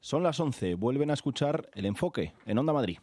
Son las 11, vuelven a escuchar El Enfoque en Onda Madrid.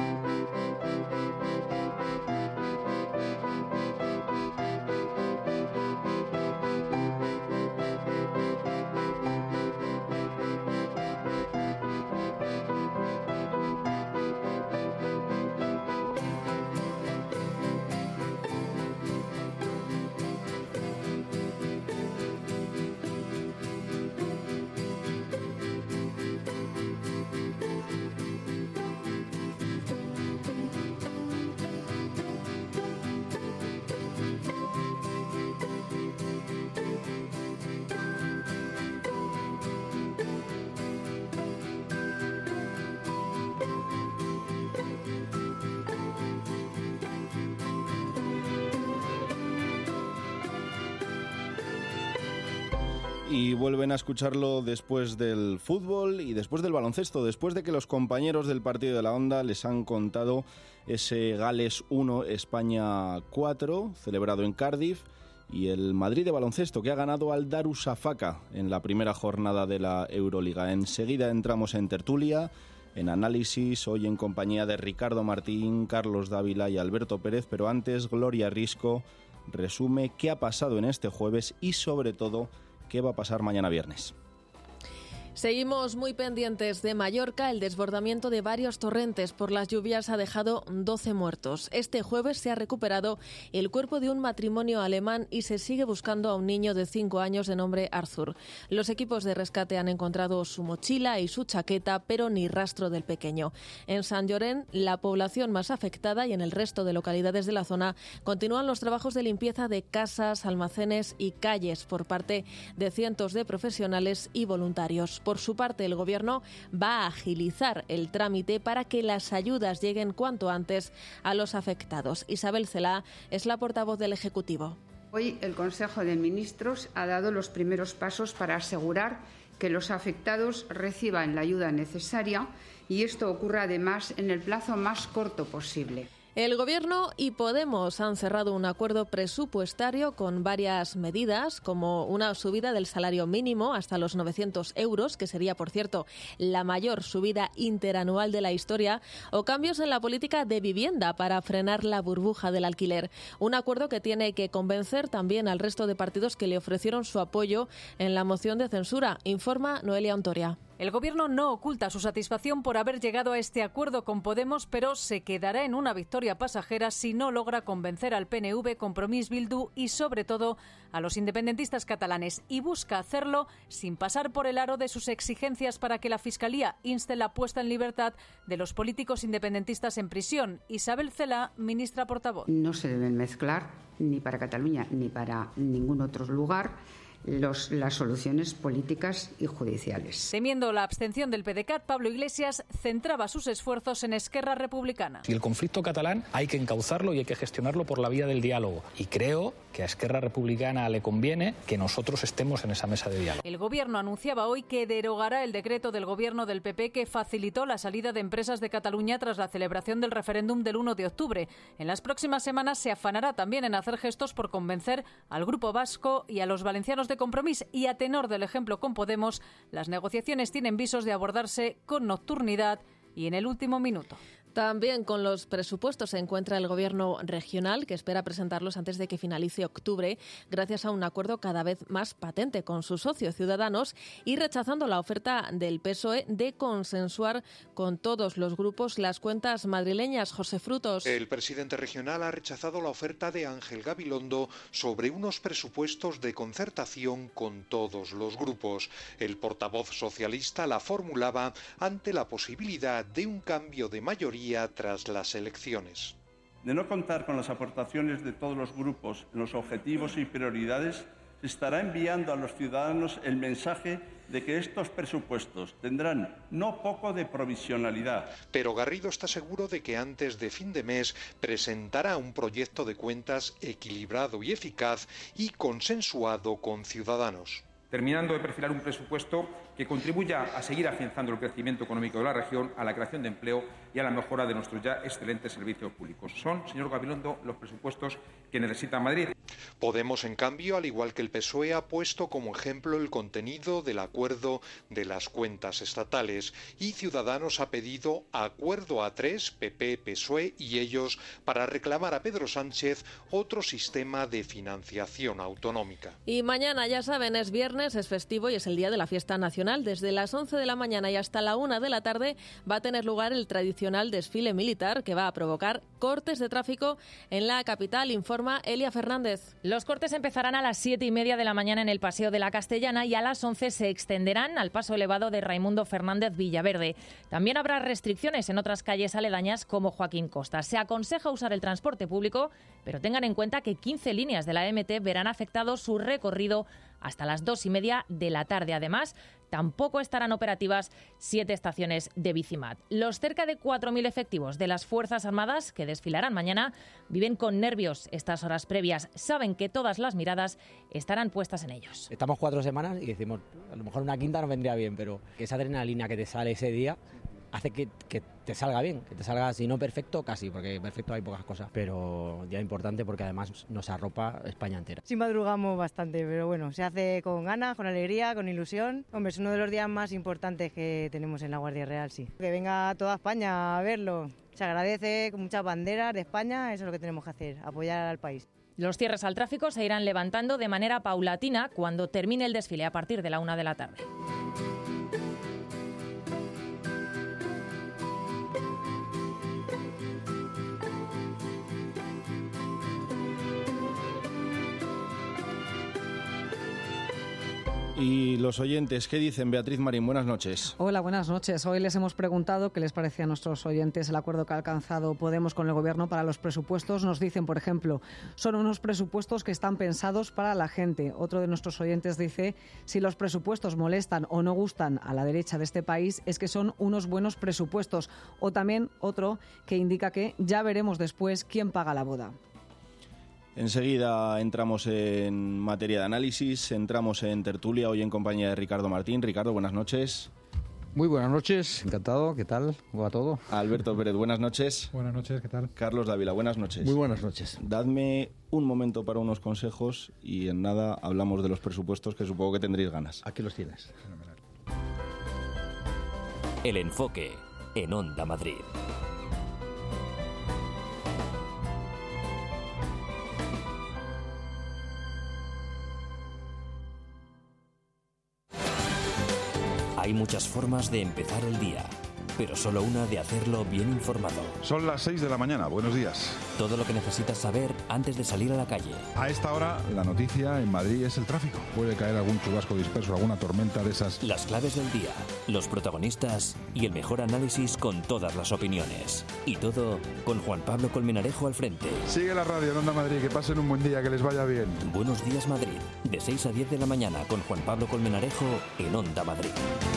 Y vuelven a escucharlo después del fútbol y después del baloncesto, después de que los compañeros del partido de la Onda les han contado ese Gales 1, España 4, celebrado en Cardiff, y el Madrid de baloncesto, que ha ganado al Darussafaka en la primera jornada de la Euroliga. Enseguida entramos en tertulia, en análisis, hoy en compañía de Ricardo Martín, Carlos Dávila y Alberto Pérez, pero antes Gloria Risco resume qué ha pasado en este jueves y sobre todo qué va a pasar mañana viernes. Seguimos muy pendientes de Mallorca. El desbordamiento de varios torrentes por las lluvias ha dejado 12 muertos. Este jueves se ha recuperado el cuerpo de un matrimonio alemán y se sigue buscando a un niño de 5 años de nombre Arthur. Los equipos de rescate han encontrado su mochila y su chaqueta, pero ni rastro del pequeño. En Sant Llorenç, la población más afectada, y en el resto de localidades de la zona, continúan los trabajos de limpieza de casas, almacenes y calles por parte de cientos de profesionales y voluntarios. Por su parte, el Gobierno va a agilizar el trámite para que las ayudas lleguen cuanto antes a los afectados. Isabel Celaá es la portavoz del Ejecutivo. Hoy el Consejo de Ministros ha dado los primeros pasos para asegurar que los afectados reciban la ayuda necesaria y esto ocurra además en el plazo más corto posible. El Gobierno y Podemos han cerrado un acuerdo presupuestario con varias medidas, como una subida del salario mínimo hasta los 900 euros, que sería, por cierto, la mayor subida interanual de la historia, o cambios en la política de vivienda para frenar la burbuja del alquiler. Un acuerdo que tiene que convencer también al resto de partidos que le ofrecieron su apoyo en la moción de censura, informa Noelia Ontoria. El Gobierno no oculta su satisfacción por haber llegado a este acuerdo con Podemos, pero se quedará en una victoria pasajera si no logra convencer al PNV, Compromís, Bildu y, sobre todo, a los independentistas catalanes, y busca hacerlo sin pasar por el aro de sus exigencias para que la Fiscalía inste la puesta en libertad de los políticos independentistas en prisión. Isabel Celaá, ministra portavoz. No se deben mezclar, ni para Cataluña ni para ningún otro lugar, las soluciones políticas y judiciales. Temiendo la abstención del PDeCAT, Pablo Iglesias centraba sus esfuerzos en Esquerra Republicana. Y el conflicto catalán hay que encauzarlo y hay que gestionarlo por la vía del diálogo. Y creo que a Esquerra Republicana le conviene que nosotros estemos en esa mesa de diálogo. El Gobierno anunciaba hoy que derogará el decreto del Gobierno del PP que facilitó la salida de empresas de Cataluña tras la celebración del referéndum del 1 de octubre. En las próximas semanas se afanará también en hacer gestos por convencer al Grupo Vasco y a los valencianos de Compromís, y a tenor del ejemplo con Podemos, las negociaciones tienen visos de abordarse con nocturnidad y en el último minuto. También con los presupuestos se encuentra el Gobierno regional, que espera presentarlos antes de que finalice octubre, gracias a un acuerdo cada vez más patente con sus socios Ciudadanos y rechazando la oferta del PSOE de consensuar con todos los grupos las cuentas madrileñas. José Frutos. El presidente regional ha rechazado la oferta de Ángel Gabilondo sobre unos presupuestos de concertación con todos los grupos. El portavoz socialista la formulaba ante la posibilidad de un cambio de mayoría tras las elecciones. De no contar con las aportaciones de todos los grupos en los objetivos y prioridades, se estará enviando a los ciudadanos el mensaje de que estos presupuestos tendrán no poco de provisionalidad. Pero Garrido está seguro de que antes de fin de mes presentará un proyecto de cuentas equilibrado y eficaz y consensuado con Ciudadanos. Terminando de perfilar un presupuesto que contribuya a seguir afianzando el crecimiento económico de la región, a la creación de empleo y a la mejora de nuestros ya excelentes servicios públicos. Son, señor Gabilondo, los presupuestos que necesita Madrid. Podemos, en cambio, al igual que el PSOE, ha puesto como ejemplo el contenido del acuerdo de las cuentas estatales, y Ciudadanos ha pedido acuerdo a 3, PP, PSOE y ellos, para reclamar a Pedro Sánchez otro sistema de financiación autonómica. Y mañana, ya saben, es viernes, es festivo y es el día de la fiesta nacional. Desde las 11 de la mañana y hasta la 1 de la tarde va a tener lugar el tradicional desfile militar que va a provocar cortes de tráfico en la capital, informa Elia Fernández. Los cortes empezarán a las 7:30 de la mañana en el Paseo de la Castellana y a las 11 se extenderán al paso elevado de Raimundo Fernández Villaverde. También habrá restricciones en otras calles aledañas como Joaquín Costa. Se aconseja usar el transporte público, pero tengan en cuenta que 15 líneas de la MT verán afectado su recorrido hasta las 2:30 de la tarde. Además, tampoco estarán operativas 7 estaciones de Bicimat. Los cerca de 4.000 efectivos de las Fuerzas Armadas que desfilarán mañana viven con nervios estas horas previas. Saben que todas las miradas estarán puestas en ellos. Estamos 4 semanas y decimos, a lo mejor una quinta nos vendría bien, pero esa adrenalina que te sale ese día hace que te salga bien, que te salga, si no perfecto, casi, porque perfecto hay pocas cosas, pero ya importante porque además nos arropa España entera. Sí madrugamos bastante, pero bueno, se hace con ganas, con alegría, con ilusión. Hombre, es uno de los días más importantes que tenemos en la Guardia Real, sí. Que venga toda España a verlo. Se agradece con muchas banderas de España, eso es lo que tenemos que hacer, apoyar al país. Los cierres al tráfico se irán levantando de manera paulatina cuando termine el desfile a partir de la 1 de la tarde. Y los oyentes, ¿qué dicen? Beatriz Marín, buenas noches. Hola, buenas noches. Hoy les hemos preguntado qué les parece a nuestros oyentes el acuerdo que ha alcanzado Podemos con el Gobierno para los presupuestos. Nos dicen, por ejemplo, son unos presupuestos que están pensados para la gente. Otro de nuestros oyentes dice, si los presupuestos molestan o no gustan a la derecha de este país, es que son unos buenos presupuestos. O también otro que indica que ya veremos después quién paga la boda. Enseguida entramos en materia de análisis, entramos en tertulia, hoy en compañía de Ricardo Martín. Ricardo, buenas noches. Muy buenas noches, encantado, ¿qué tal? ¿Cómo va todo? Alberto Pérez, buenas noches. Buenas noches, ¿qué tal? Carlos Dávila, buenas noches. Muy buenas noches. Dadme un momento para unos consejos y en nada hablamos de los presupuestos que supongo que tendréis ganas. Aquí los tienes. El enfoque en Onda Madrid. Hay muchas formas de empezar el día, pero solo una de hacerlo bien informado. Son las 6 de la mañana, buenos días. Todo lo que necesitas saber antes de salir a la calle. A esta hora, la noticia en Madrid es el tráfico. Puede caer algún chubasco disperso, alguna tormenta de esas. Las claves del día, los protagonistas y el mejor análisis con todas las opiniones. Y todo con Juan Pablo Colmenarejo al frente. Sigue la radio en Onda Madrid, que pasen un buen día, que les vaya bien. Buenos días Madrid, de 6 a 10 de la mañana con Juan Pablo Colmenarejo en Onda Madrid.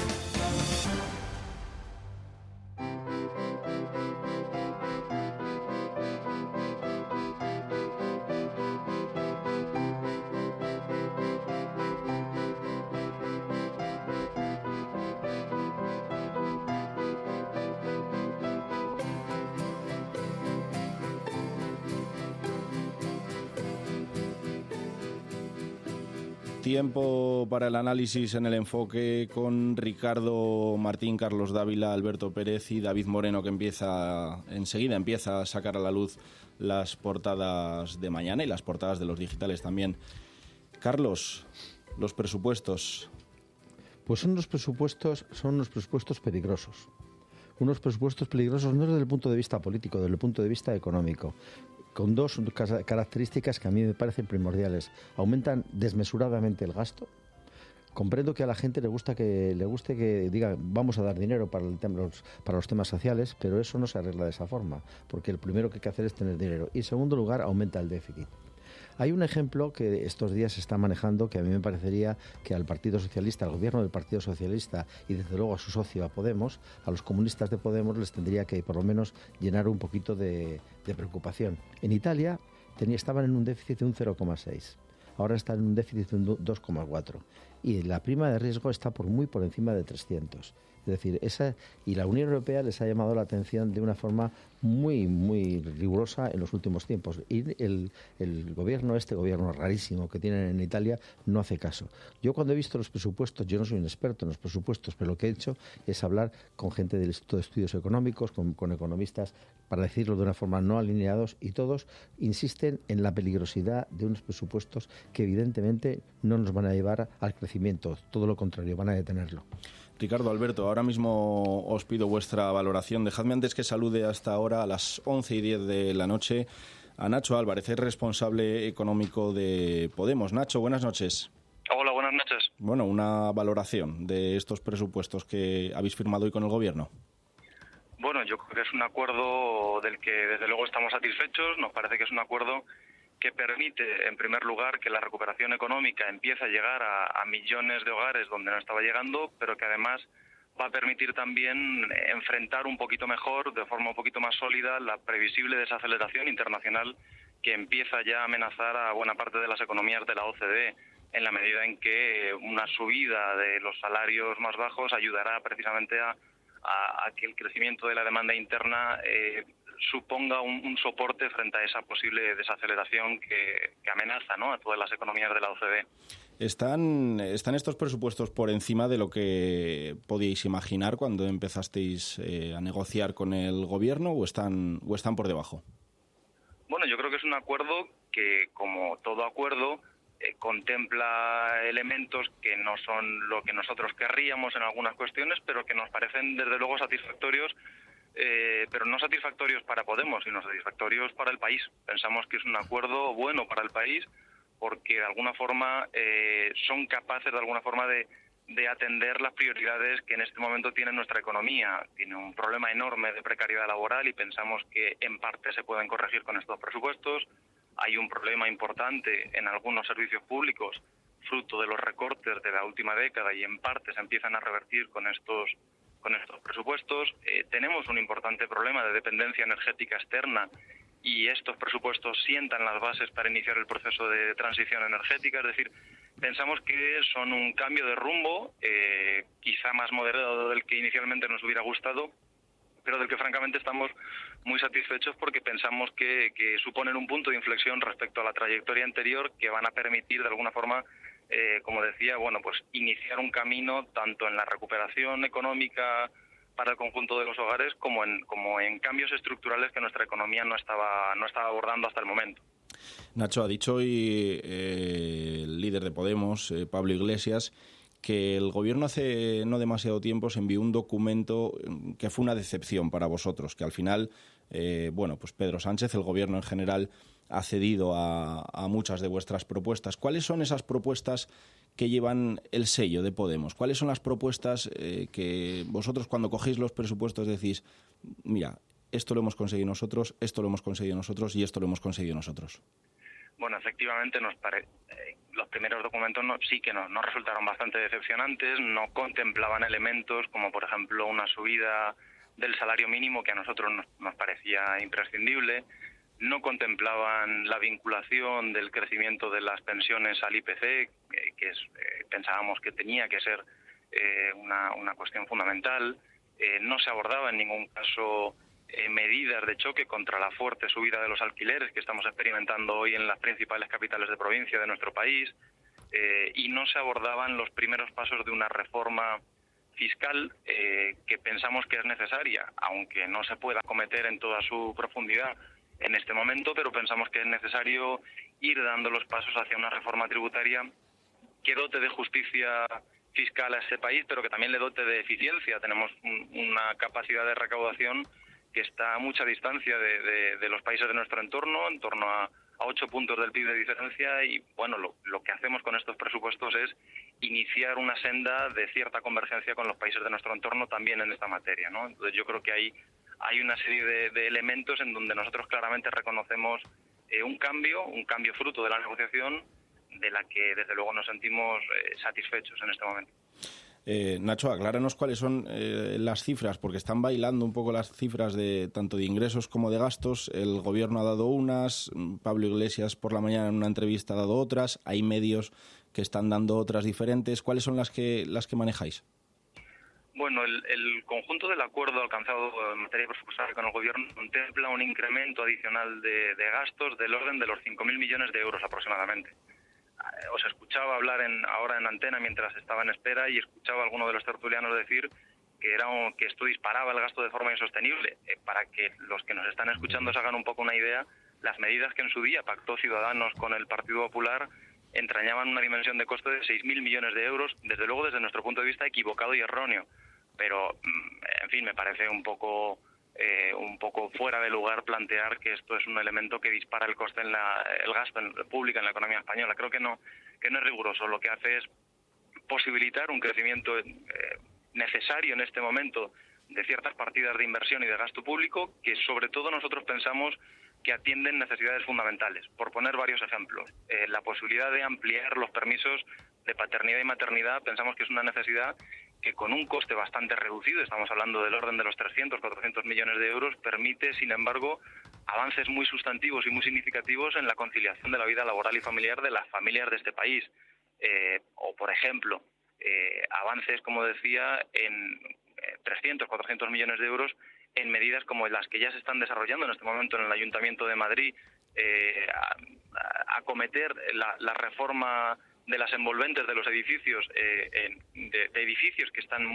Tiempo para el análisis en el enfoque con Ricardo Martín, Carlos Dávila, Alberto Pérez y David Moreno, que enseguida empieza a sacar a la luz las portadas de mañana y las portadas de los digitales también. Carlos, los presupuestos. Pues son unos presupuestos peligrosos. Unos presupuestos peligrosos no desde el punto de vista político, desde el punto de vista económico, con dos características que a mí me parecen primordiales. Aumentan desmesuradamente el gasto. Comprendo que a la gente le guste que diga vamos a dar dinero para los temas sociales, pero eso no se arregla de esa forma, porque lo primero que hay que hacer es tener dinero. Y en segundo lugar, aumenta el déficit. Hay un ejemplo que estos días se está manejando que a mí me parecería que al Partido Socialista, al gobierno del Partido Socialista y desde luego a su socio, a Podemos, a los comunistas de Podemos les tendría que por lo menos llenar un poquito de preocupación. En Italia estaban en un déficit de un 0,6. Ahora están en un déficit de un 2,4. y la prima de riesgo está muy por encima de 300. Es decir, y la Unión Europea les ha llamado la atención de una forma muy, muy rigurosa en los últimos tiempos. Y el gobierno, este gobierno rarísimo que tienen en Italia, no hace caso. Yo cuando he visto los presupuestos, yo no soy un experto en los presupuestos, pero lo que he hecho es hablar con gente del Instituto de Estudios Económicos, con economistas, para decirlo de una forma no alineados, y todos insisten en la peligrosidad de unos presupuestos que evidentemente no nos van a llevar al crecimiento, todo lo contrario, van a detenerlo. Ricardo, Alberto, ahora mismo os pido vuestra valoración. Dejadme antes que salude hasta ahora a las 11:10 de la noche a Nacho Álvarez, es responsable económico de Podemos. Nacho, buenas noches. Hola, buenas noches. Bueno, una valoración de estos presupuestos que habéis firmado hoy con el Gobierno. Bueno, yo creo que es un acuerdo del que desde luego estamos satisfechos. Nos parece que es un acuerdo que permite, en primer lugar, que la recuperación económica empiece a llegar a millones de hogares donde no estaba llegando, pero que además va a permitir también enfrentar un poquito mejor, de forma un poquito más sólida, la previsible desaceleración internacional que empieza ya a amenazar a buena parte de las economías de la OCDE, en la medida en que una subida de los salarios más bajos ayudará precisamente a que el crecimiento de la demanda interna suponga un soporte frente a esa posible desaceleración que amenaza, ¿no?, a todas las economías de la OCDE. ¿Están estos presupuestos por encima de lo que podíais imaginar cuando empezasteis a negociar con el Gobierno o están por debajo? Bueno, yo creo que es un acuerdo que, como todo acuerdo, contempla elementos que no son lo que nosotros querríamos en algunas cuestiones, pero que nos parecen desde luego satisfactorios, pero no satisfactorios para Podemos, sino satisfactorios para el país. Pensamos que es un acuerdo bueno para el país porque de alguna forma son capaces de alguna forma de atender las prioridades que en este momento tiene nuestra economía. Tiene un problema enorme de precariedad laboral y pensamos que en parte se pueden corregir con estos presupuestos. Hay un problema importante en algunos servicios públicos, fruto de los recortes de la última década, y en parte se empiezan a revertir con estos presupuestos. Tenemos un importante problema de dependencia energética externa y estos presupuestos sientan las bases para iniciar el proceso de transición energética. Es decir, pensamos que son un cambio de rumbo, quizá más moderado del que inicialmente nos hubiera gustado, pero del que francamente estamos muy satisfechos porque pensamos que suponen un punto de inflexión respecto a la trayectoria anterior que van a permitir de alguna forma, como decía, bueno, pues iniciar un camino tanto en la recuperación económica para el conjunto de los hogares como en cambios estructurales que nuestra economía no estaba abordando hasta el momento. Nacho, ha dicho hoy el líder de Podemos, Pablo Iglesias, que el Gobierno hace no demasiado tiempo se envió un documento que fue una decepción para vosotros, que al final, pues Pedro Sánchez, el Gobierno en general, ha cedido a muchas de vuestras propuestas. ¿Cuáles son esas propuestas que llevan el sello de Podemos? ¿Cuáles son las propuestas que vosotros cuando cogéis los presupuestos decís, mira, esto lo hemos conseguido nosotros, esto lo hemos conseguido nosotros y esto lo hemos conseguido nosotros? Bueno, efectivamente los primeros documentos sí que nos resultaron bastante decepcionantes, no contemplaban elementos como por ejemplo una subida del salario mínimo que a nosotros nos parecía imprescindible, no contemplaban la vinculación del crecimiento de las pensiones al IPC, pensábamos que tenía que ser una cuestión fundamental, no se abordaba en ningún caso medidas de choque contra la fuerte subida de los alquileres que estamos experimentando hoy en las principales capitales de provincia de nuestro país, y no se abordaban los primeros pasos de una reforma fiscal que pensamos que es necesaria, aunque no se pueda acometer en toda su profundidad en este momento, pero pensamos que es necesario ir dando los pasos hacia una reforma tributaria que dote de justicia fiscal a este país, pero que también le dote de eficiencia. Tenemos una capacidad de recaudación que está a mucha distancia de los países de nuestro entorno, en torno a 8 puntos del PIB de diferencia, y bueno, lo que hacemos con estos presupuestos es iniciar una senda de cierta convergencia con los países de nuestro entorno también en esta materia, ¿no? Entonces yo creo que hay una serie de elementos en donde nosotros claramente reconocemos un cambio fruto de la negociación, de la que desde luego nos sentimos satisfechos en este momento. Nacho, acláranos cuáles son las cifras, porque están bailando un poco las cifras de tanto de ingresos como de gastos. El Gobierno ha dado unas, Pablo Iglesias por la mañana en una entrevista ha dado otras, hay medios que están dando otras diferentes. ¿Cuáles son las que manejáis? Bueno, el conjunto del acuerdo alcanzado en materia presupuestaria con el Gobierno contempla un incremento adicional de gastos del orden de los 5.000 millones de euros aproximadamente. Os escuchaba hablar ahora en antena mientras estaba en espera y escuchaba a alguno de los tertulianos decir que esto disparaba el gasto de forma insostenible. Para que los que nos están escuchando se hagan un poco una idea, las medidas que en su día pactó Ciudadanos con el Partido Popular entrañaban una dimensión de coste de 6.000 millones de euros, desde luego desde nuestro punto de vista equivocado y erróneo. Pero, en fin, me parece un poco fuera de lugar plantear que esto es un elemento que dispara el coste el gasto público en la economía española. Creo que no es riguroso. Lo que hace es posibilitar un crecimiento necesario en este momento de ciertas partidas de inversión y de gasto público que sobre todo nosotros pensamos que atienden necesidades fundamentales. Por poner varios ejemplos, la posibilidad de ampliar los permisos de paternidad y maternidad pensamos que es una necesidad que con un coste bastante reducido, estamos hablando del orden de los 300, 400 millones de euros, permite, sin embargo, avances muy sustantivos y muy significativos en la conciliación de la vida laboral y familiar de las familias de este país. O, por ejemplo, avances, como decía, en 300, 400 millones de euros en medidas como las que ya se están desarrollando en este momento en el Ayuntamiento de Madrid, acometer la reforma de las envolventes de los edificios, de edificios que están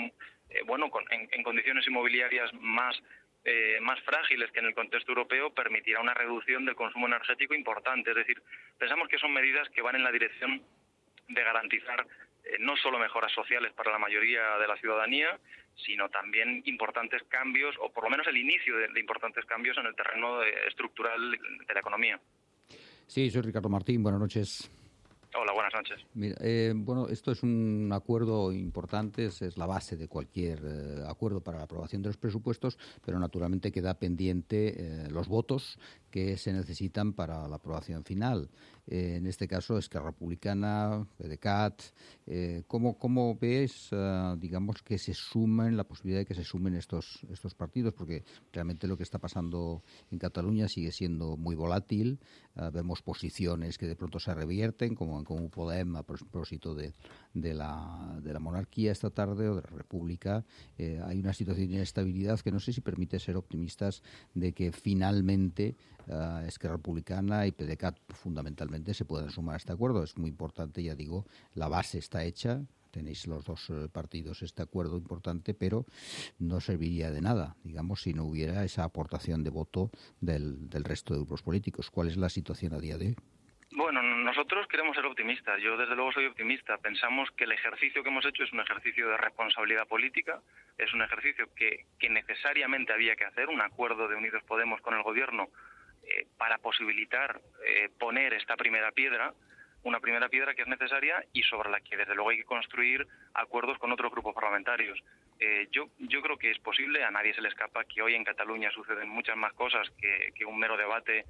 en condiciones inmobiliarias más frágiles que en el contexto europeo, permitirá una reducción del consumo energético importante. Es decir, pensamos que son medidas que van en la dirección de garantizar no solo mejoras sociales para la mayoría de la ciudadanía, sino también importantes cambios, o por lo menos el inicio de importantes cambios en el terreno estructural de la economía. Sí, soy Ricardo Martín, buenas noches. Hola, buenas noches. Mira, esto es un acuerdo importante, es la base de cualquier acuerdo para la aprobación de los presupuestos, pero naturalmente queda pendiente los votos que se necesitan para la aprobación final. En este caso, Esquerra Republicana, PDeCAT. ¿Cómo ves, digamos, que se sumen, la posibilidad de que se sumen estos partidos? Porque realmente lo que está pasando en Cataluña sigue siendo muy volátil. Vemos posiciones que de pronto se revierten, como en Comú Podem a propósito de la monarquía esta tarde o de la República. Hay una situación de inestabilidad que no sé si permite ser optimistas de que finalmente Esquerra Republicana y PDeCAT fundamentalmente se puedan sumar a este acuerdo. Es muy importante, ya digo, la base está hecha. Tenéis los dos partidos este acuerdo importante, pero no serviría de nada, digamos, si no hubiera esa aportación de voto del resto de grupos políticos. ¿Cuál es la situación a día de hoy? Bueno, nosotros queremos ser optimistas. Yo, desde luego, soy optimista. Pensamos que el ejercicio que hemos hecho es un ejercicio de responsabilidad política, es un ejercicio que necesariamente había que hacer, un acuerdo de Unidos Podemos con el Gobierno para posibilitar poner esta primera piedra, una primera piedra que es necesaria y sobre la que desde luego hay que construir acuerdos con otros grupos parlamentarios. Yo creo que es posible, a nadie se le escapa que hoy en Cataluña suceden muchas más cosas que un mero debate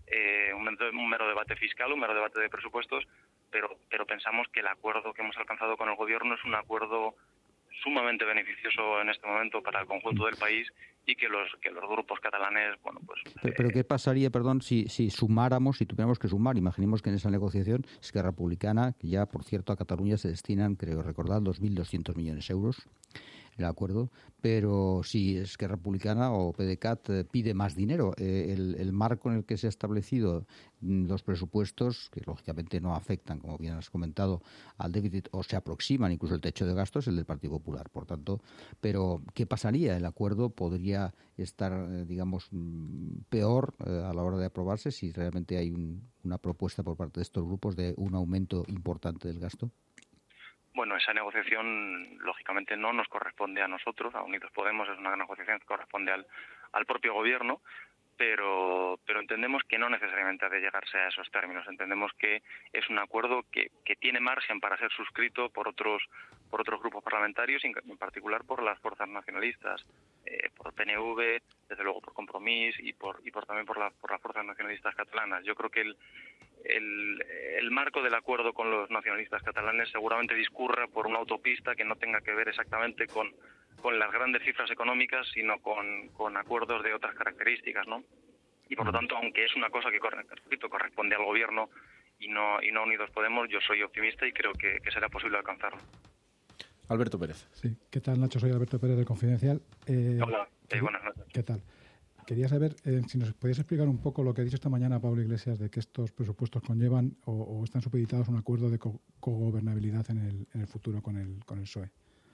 fiscal, un mero debate de presupuestos, pero pensamos que el acuerdo que hemos alcanzado con el Gobierno es un acuerdo sumamente beneficioso en este momento para el conjunto del país y que los grupos catalanes, Pero ¿qué pasaría, si sumáramos, si tuviéramos que sumar? Imaginemos que en esa negociación Esquerra Republicana, que ya, por cierto, a Cataluña se destinan, creo recordar, 2.200 millones de euros, el acuerdo, pero si Esquerra Republicana o PDeCAT pide más dinero, el marco en el que se ha establecido los presupuestos, que lógicamente no afectan, como bien has comentado, al déficit o se aproximan incluso el techo de gastos, el del Partido Popular, por tanto, pero ¿qué pasaría? El acuerdo podría estar, digamos, peor a la hora de aprobarse si realmente hay una propuesta por parte de estos grupos de un aumento importante del gasto. Bueno, esa negociación lógicamente no nos corresponde a nosotros, a Unidos Podemos, es una negociación que corresponde al propio Gobierno, pero entendemos que no necesariamente ha de llegarse a esos términos. Entendemos que es un acuerdo que tiene margen para ser suscrito por otros grupos parlamentarios, en particular por las fuerzas nacionalistas, por PNV, desde luego por Compromís y también por las fuerzas nacionalistas catalanas. Yo creo que el marco del acuerdo con los nacionalistas catalanes seguramente discurra por una autopista que no tenga que ver exactamente con las grandes cifras económicas, sino con acuerdos de otras características, ¿no? Y por lo tanto, aunque es una cosa que corresponde al Gobierno y no Unidos Podemos, yo soy optimista y creo que será posible alcanzarlo. Alberto Pérez. Sí, ¿qué tal, Nacho? Soy Alberto Pérez del Confidencial. Hola, buenas noches. ¿Qué tal? Quería saber si nos podías explicar un poco lo que ha dicho esta mañana Pablo Iglesias de que estos presupuestos conllevan o están supeditados a un acuerdo de cogobernabilidad en el futuro con el PSOE.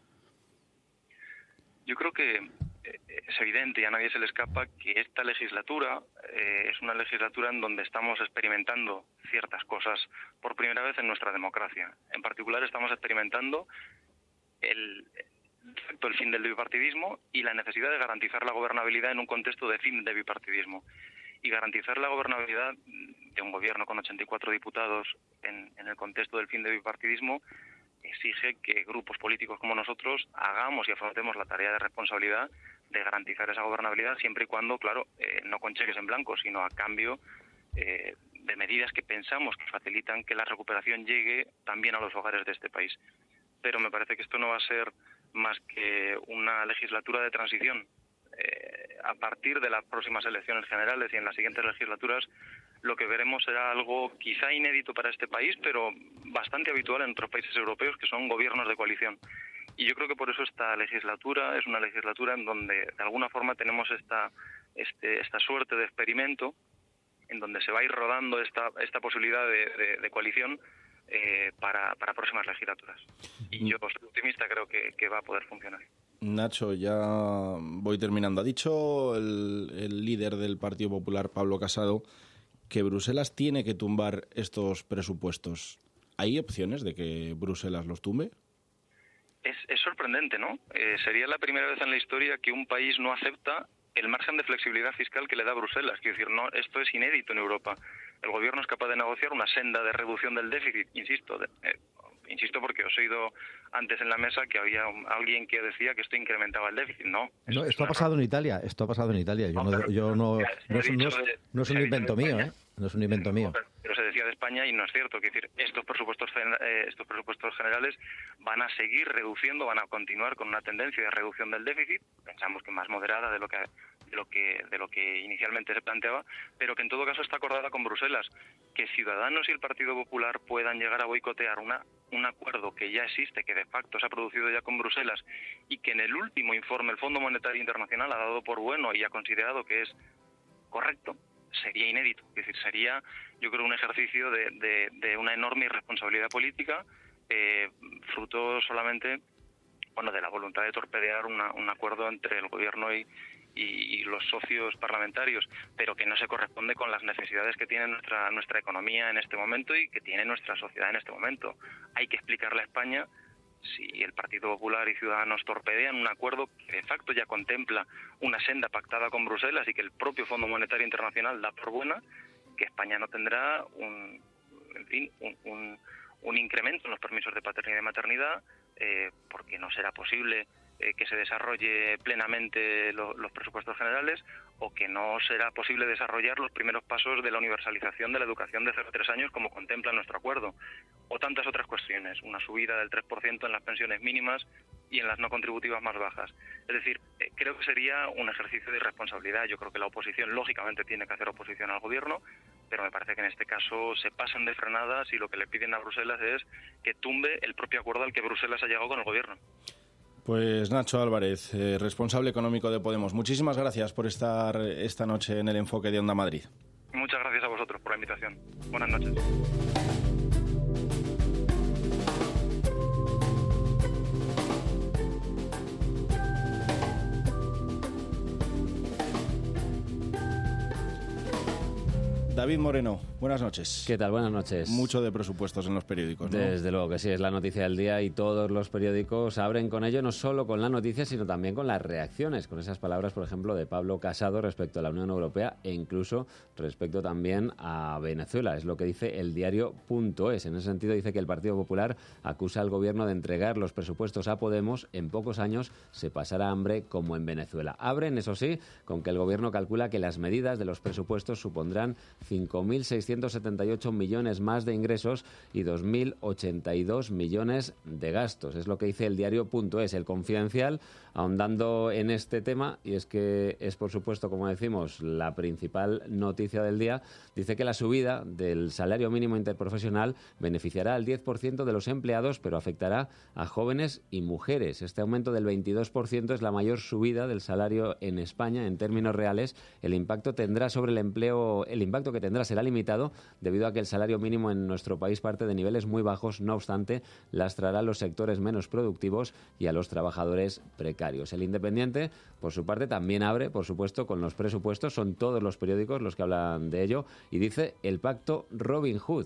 Yo creo que es evidente y a nadie se le escapa que esta legislatura es una legislatura en donde estamos experimentando ciertas cosas por primera vez en nuestra democracia. En particular estamos experimentando el fin del bipartidismo y la necesidad de garantizar la gobernabilidad en un contexto de fin de bipartidismo. Y garantizar la gobernabilidad de un gobierno con 84 diputados en el contexto del fin de bipartidismo exige que grupos políticos como nosotros hagamos y afrontemos la tarea de responsabilidad de garantizar esa gobernabilidad siempre y cuando, claro, no con cheques en blanco, sino a cambio de medidas que pensamos que facilitan que la recuperación llegue también a los hogares de este país. Pero me parece que esto no va a ser más que una legislatura de transición. A partir de las próximas elecciones generales y en las siguientes legislaturas, lo que veremos será algo quizá inédito para este país, pero bastante habitual en otros países europeos, que son gobiernos de coalición. Y yo creo que por eso esta legislatura es una legislatura en donde de alguna forma tenemos esta suerte de experimento, en donde se va a ir rodando esta posibilidad de coalición para próximas legislaturas. Y yo soy optimista, creo que va a poder funcionar. Nacho, ya voy terminando. Ha dicho el líder del Partido Popular, Pablo Casado, que Bruselas tiene que tumbar estos presupuestos. ¿Hay opciones de que Bruselas los tumbe? Es sorprendente, ¿no? Sería la primera vez en la historia que un país no acepta el margen de flexibilidad fiscal que le da Bruselas. Quiero decir, no, esto es inédito en Europa. El gobierno es capaz de negociar una senda de reducción del déficit, insisto porque os he oído antes en la mesa que había alguien que decía que esto incrementaba el déficit. No, esto ha pasado en Italia. No es un invento mío, ¿eh? No es un invento mío. Pero se decía de España y no es cierto. Es decir, estos presupuestos generales van a seguir reduciendo, van a continuar con una tendencia de reducción del déficit. Pensamos que más moderada de lo que inicialmente se planteaba, pero que en todo caso está acordada con Bruselas. Que Ciudadanos y el Partido Popular puedan llegar a boicotear un acuerdo que ya existe, que de facto se ha producido ya con Bruselas y que en el último informe el Fondo Monetario Internacional ha dado por bueno y ha considerado que es correcto, sería inédito. Es decir, sería, yo creo, un ejercicio de una enorme irresponsabilidad política, fruto solamente de la voluntad de torpedear un acuerdo entre el gobierno y los socios parlamentarios, pero que no se corresponde con las necesidades que tiene nuestra economía en este momento y que tiene nuestra sociedad en este momento. Hay que explicarle a España, si el Partido Popular y Ciudadanos torpedean un acuerdo que de facto ya contempla una senda pactada con Bruselas y que el propio Fondo Monetario Internacional da por buena, que España no tendrá un incremento en los permisos de paternidad y maternidad, porque no será posible que se desarrolle plenamente los presupuestos generales, o que no será posible desarrollar los primeros pasos de la universalización de la educación de 0 a 3 años como contempla nuestro acuerdo, o tantas otras cuestiones, una subida del 3% en las pensiones mínimas y en las no contributivas más bajas. Es decir, creo que sería un ejercicio de irresponsabilidad. Yo creo que la oposición lógicamente tiene que hacer oposición al gobierno, pero me parece que en este caso se pasan de frenadas y lo que le piden a Bruselas es que tumbe el propio acuerdo al que Bruselas ha llegado con el gobierno. Pues Nacho Álvarez, responsable económico de Podemos, muchísimas gracias por estar esta noche en el Enfoque de Onda Madrid. Muchas gracias a vosotros por la invitación. Buenas noches. David Moreno, buenas noches. ¿Qué tal? Buenas noches. Mucho de presupuestos en los periódicos, ¿no? Desde luego que sí, es la noticia del día y todos los periódicos abren con ello, no solo con la noticia, sino también con las reacciones, con esas palabras, por ejemplo, de Pablo Casado respecto a la Unión Europea e incluso respecto también a Venezuela. Es lo que dice el diario.es. En ese sentido dice que el Partido Popular acusa al gobierno de entregar los presupuestos a Podemos. En pocos años se pasará hambre como en Venezuela. Abren, eso sí, con que el gobierno calcula que las medidas de los presupuestos supondrán 5.600 378 millones más de ingresos y 2.082 millones de gastos. Es lo que dice el diario.es, El Confidencial, ahondando en este tema, y es que es, por supuesto, como decimos, la principal noticia del día. Dice que la subida del salario mínimo interprofesional beneficiará al 10% de los empleados, pero afectará a jóvenes y mujeres. Este aumento del 22% es la mayor subida del salario en España en términos reales. El impacto tendrá sobre el empleo, el impacto que tendrá será limitado debido a que el salario mínimo en nuestro país parte de niveles muy bajos. No obstante, lastrará a los sectores menos productivos y a los trabajadores precarios. El Independiente, por su parte, también abre, por supuesto, con los presupuestos. Son todos los periódicos los que hablan de ello, y dice: el pacto Robin Hood.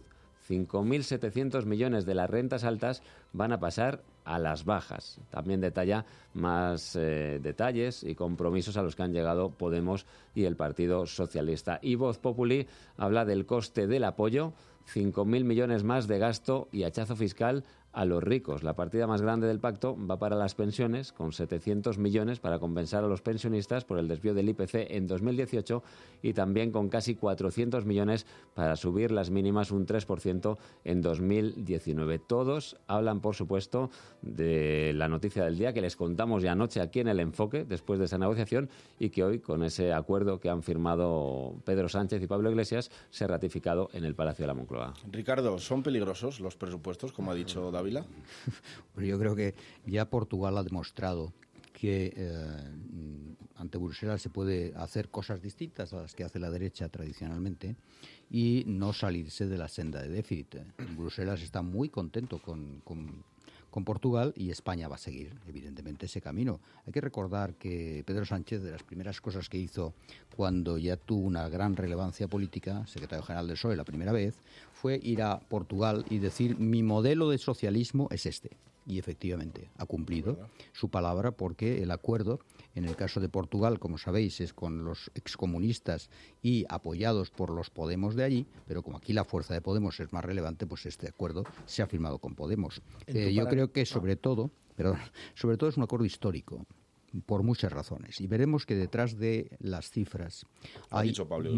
5.700 millones de las rentas altas van a pasar a las bajas. También detalla más detalles y compromisos a los que han llegado Podemos y el Partido Socialista. Y Voz Populi habla del coste del apoyo: 5.000 millones más de gasto y hachazo fiscal a los ricos. La partida más grande del pacto va para las pensiones, con 700 millones para compensar a los pensionistas por el desvío del IPC en 2018, y también con casi 400 millones para subir las mínimas un 3% en 2019. Todos hablan, por supuesto, de la noticia del día que les contamos ya anoche aquí en El Enfoque, después de esa negociación, y que hoy, con ese acuerdo que han firmado Pedro Sánchez y Pablo Iglesias, se ha ratificado en el Palacio de la Moncloa. Ricardo, ¿son peligrosos los presupuestos, como ha dicho David? Yo creo que ya Portugal ha demostrado que ante Bruselas se puede hacer cosas distintas a las que hace la derecha tradicionalmente y no salirse de la senda de déficit. Bruselas está muy contento con Portugal, y España va a seguir, evidentemente, ese camino. Hay que recordar que Pedro Sánchez, de las primeras cosas que hizo cuando ya tuvo una gran relevancia política, secretario general del PSOE la primera vez, fue ir a Portugal y decir: mi modelo de socialismo es este. Y efectivamente ha cumplido su palabra, porque el acuerdo, en el caso de Portugal, como sabéis, es con los excomunistas y apoyados por los Podemos de allí, pero como aquí la fuerza de Podemos es más relevante, pues este acuerdo se ha firmado con Podemos. Yo creo que sobre todo es un acuerdo histórico, por muchas razones, y veremos que detrás de las cifras hay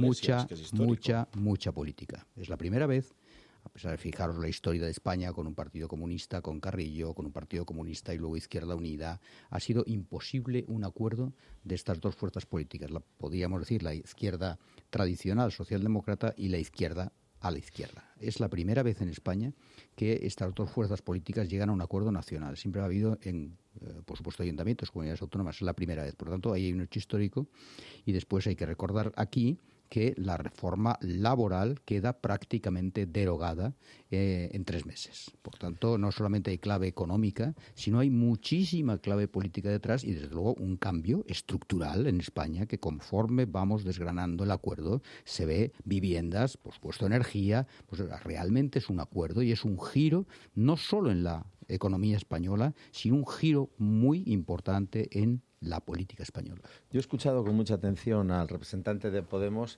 mucha política. Es la primera vez, a pesar de, fijaros, la historia de España con un partido comunista, con Carrillo, con un partido comunista y luego Izquierda Unida, ha sido imposible un acuerdo de estas dos fuerzas políticas. Podríamos decir la izquierda tradicional socialdemócrata y la izquierda a la izquierda. Es la primera vez en España que estas dos fuerzas políticas llegan a un acuerdo nacional. Siempre ha habido por supuesto, ayuntamientos, comunidades autónomas. Es la primera vez. Por lo tanto, ahí hay un hecho histórico, y después hay que recordar aquí que la reforma laboral queda prácticamente derogada en 3 meses. Por tanto, no solamente hay clave económica, sino hay muchísima clave política detrás, y desde luego un cambio estructural en España, que conforme vamos desgranando el acuerdo se ve: viviendas, por supuesto energía, pues realmente es un acuerdo y es un giro no solo en la economía española, sino un giro muy importante en la política española. Yo he escuchado con mucha atención al representante de Podemos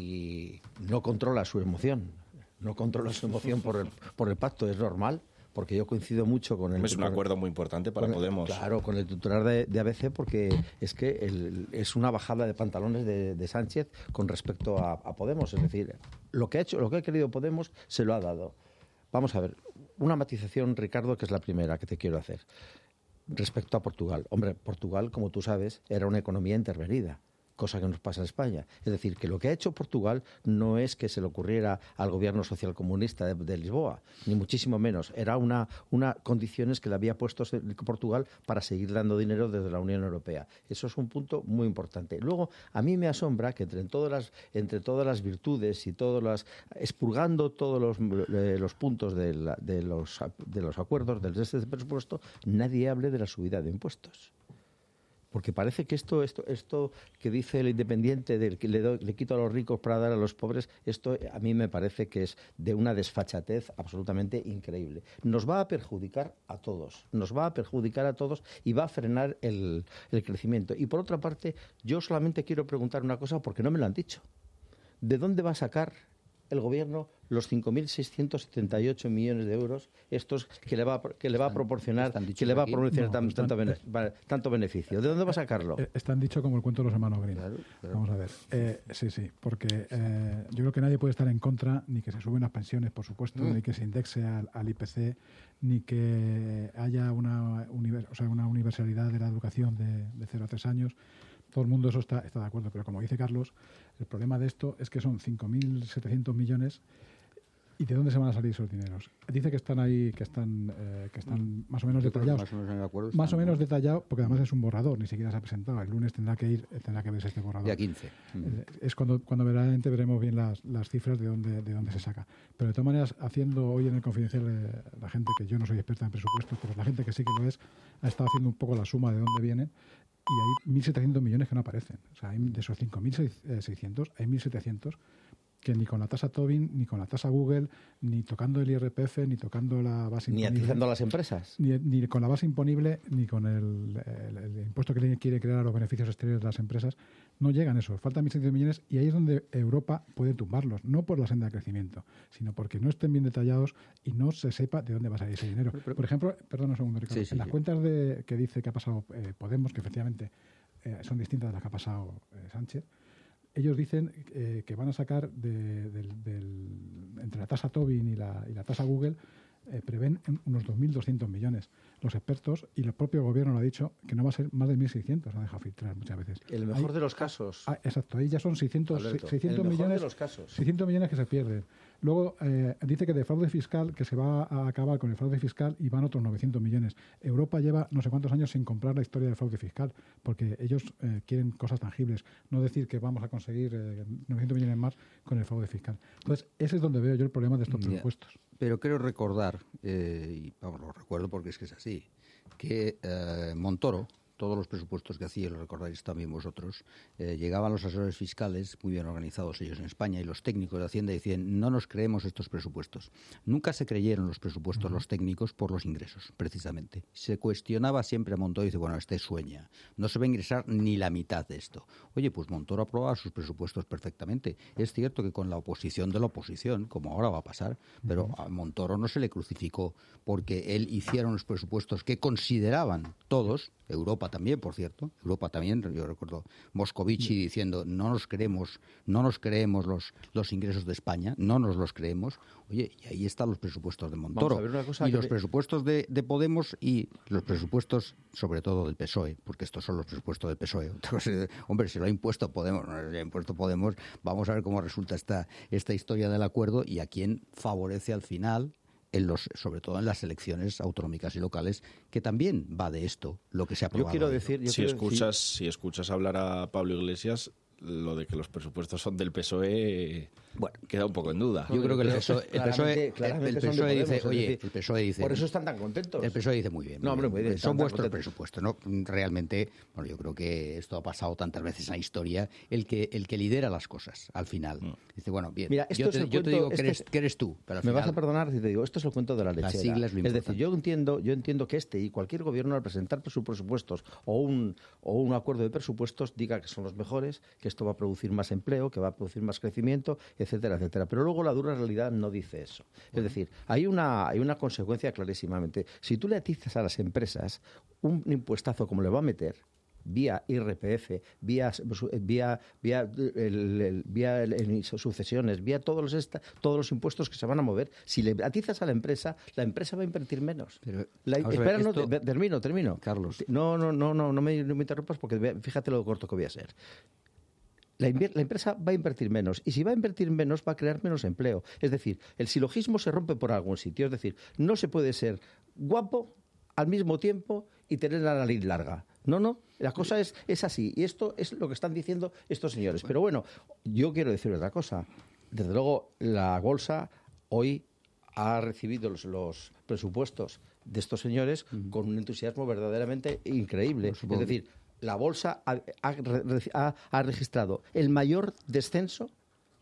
y no controla su emoción. No controla su emoción por el pacto. Es normal, porque yo coincido mucho con el... Es un acuerdo muy importante para Podemos. Claro, con el titular de ABC, porque es que es una bajada de pantalones de Sánchez con respecto a Podemos. Es decir, lo que ha querido Podemos se lo ha dado. Vamos a ver, una matización, Ricardo, que es la primera que te quiero hacer. Respecto a Portugal. Hombre, Portugal, como tú sabes, era una economía intervenida, cosa que nos pasa en España. Es decir, que lo que ha hecho Portugal no es que se le ocurriera al gobierno socialcomunista de Lisboa, ni muchísimo menos. Era una condiciones que le había puesto Portugal para seguir dando dinero desde la Unión Europea. Eso es un punto muy importante. Luego, a mí me asombra que entre todas las virtudes y expurgando todos los puntos de los acuerdos de este presupuesto, nadie hable de la subida de impuestos. Porque parece que esto que dice el Independiente, del que le quito a los ricos para dar a los pobres, esto a mí me parece que es de una desfachatez absolutamente increíble. Nos va a perjudicar a todos, y va a frenar el crecimiento. Y por otra parte, yo solamente quiero preguntar una cosa, porque no me lo han dicho. ¿De dónde va a sacar el Gobierno los 5.678 millones de euros estos que le va a proporcionar tanto beneficio? ¿De dónde va a sacarlo? Están dicho como el cuento de los hermanos Grimm. Claro. Vamos a ver. Sí, porque yo creo que nadie puede estar en contra ni que se suben las pensiones, por supuesto, ni que se indexe al IPC, ni que haya una universalidad de la educación de 0 a 3 años. Todo el mundo eso está de acuerdo, pero como dice Carlos, el problema de esto es que son 5.700 millones. ¿Y de dónde se van a salir esos dineros? Dice que están ahí, que están más o menos detallados. Más o menos en el acuerdo. Más o menos detallado, porque además es un borrador, ni siquiera se ha presentado. El lunes tendrá que verse este borrador. Día 15. Es cuando verdaderamente veremos bien las cifras de dónde se saca. Pero de todas maneras, haciendo hoy en el Confidencial, la gente, que yo no soy experta en presupuestos, pero la gente que sí que lo es, ha estado haciendo un poco la suma de dónde vienen. Y hay 1.700 millones que no aparecen. O sea, de esos 5.600, hay 1.700 que ni con la tasa Tobin, ni con la tasa Google, ni tocando el IRPF, ni tocando la base imponible. Ni atizando a las empresas. Ni con la base imponible, ni con el impuesto que quiere crear a los beneficios exteriores de las empresas. No llegan eso. Faltan 1.700 millones y ahí es donde Europa puede tumbarlos. No por la senda de crecimiento, sino porque no estén bien detallados y no se sepa de dónde va a salir ese dinero. Por ejemplo, perdón un segundo, Ricardo. En las cuentas que dice que ha pasado Podemos, que efectivamente son distintas de las que ha pasado Sánchez, ellos dicen que van a sacar entre la tasa Tobin y la tasa Google, prevén unos 2.200 millones. Los expertos y el propio gobierno lo ha dicho que no va a ser más de 1.600, lo ha dejado filtrar muchas veces. El mejor de los casos. Exacto, ahí ya son 600 millones, de los casos. 600 millones que se pierden. Luego dice que de fraude fiscal, que se va a acabar con el fraude fiscal y van otros 900 millones. Europa lleva no sé cuántos años sin comprar la historia del fraude fiscal, porque ellos quieren cosas tangibles, no decir que vamos a conseguir 900 millones más con el fraude fiscal. Entonces, ese es donde veo yo el problema de estos presupuestos. Pero quiero recordar, y vamos, lo recuerdo porque es que es así, que Montoro, todos los presupuestos que hacía, lo recordáis también vosotros, llegaban los asesores fiscales, muy bien organizados ellos en España, y los técnicos de Hacienda decían, no nos creemos estos presupuestos. Nunca se creyeron los presupuestos los técnicos por los ingresos, precisamente. Se cuestionaba siempre a Montoro y dice, bueno, este sueña, no se va a ingresar ni la mitad de esto. Oye, pues Montoro aprobaba sus presupuestos perfectamente. Es cierto que con la oposición de la oposición, como ahora va a pasar, pero a Montoro no se le crucificó porque él hiciera unos presupuestos que consideraban todos, Europa también, por cierto, Europa también, yo recuerdo Moscovici diciendo no nos creemos los ingresos de España, no nos los creemos. Oye, y ahí están los presupuestos de Montoro y los presupuestos de Podemos y los presupuestos sobre todo del PSOE, porque estos son los presupuestos del PSOE. Hombre, si lo ha impuesto Podemos, vamos a ver cómo resulta esta historia del acuerdo y a quién favorece al final, sobre todo en las elecciones autonómicas y locales, que también va de esto, lo que se ha aprobado. Si escuchas hablar a Pablo Iglesias, lo de que los presupuestos son del PSOE queda un poco en duda. Yo creo que el PSOE dice, oye, el PSOE dice... Por eso están tan contentos. El PSOE dice muy bien. Son vuestros presupuestos, ¿no? Realmente, bueno, yo creo que esto ha pasado tantas veces en la historia, el que lidera las cosas, al final. Dice, bueno, bien, mira, yo te digo que eres tú. Pero me vas a perdonar si te digo, esto es el cuento de la lechera. Las siglas lo importante. Es decir, yo entiendo que y cualquier gobierno al presentar sus presupuestos o un acuerdo de presupuestos diga que son los mejores, que esto va a producir más empleo, que va a producir más crecimiento, etcétera, etcétera. Pero luego la dura realidad no dice eso. Es decir, hay una consecuencia clarísimamente. Si tú le atizas a las empresas un impuestazo como le va a meter, vía IRPF, vía sucesiones, vía todos los impuestos que se van a mover, si le atizas a la empresa va a invertir menos. Termino. Carlos. No me interrumpas porque fíjate lo corto que voy a ser. La empresa va a invertir menos y si va a invertir menos va a crear menos empleo. Es decir, el silogismo se rompe por algún sitio. Es decir, no se puede ser guapo al mismo tiempo y tener la nariz larga. No, la cosa es así. Y esto es lo que están diciendo estos señores. Pero bueno, yo quiero decir otra cosa. Desde luego, la Bolsa hoy ha recibido los presupuestos de estos señores con un entusiasmo verdaderamente increíble. Es decir, la Bolsa ha registrado el mayor descenso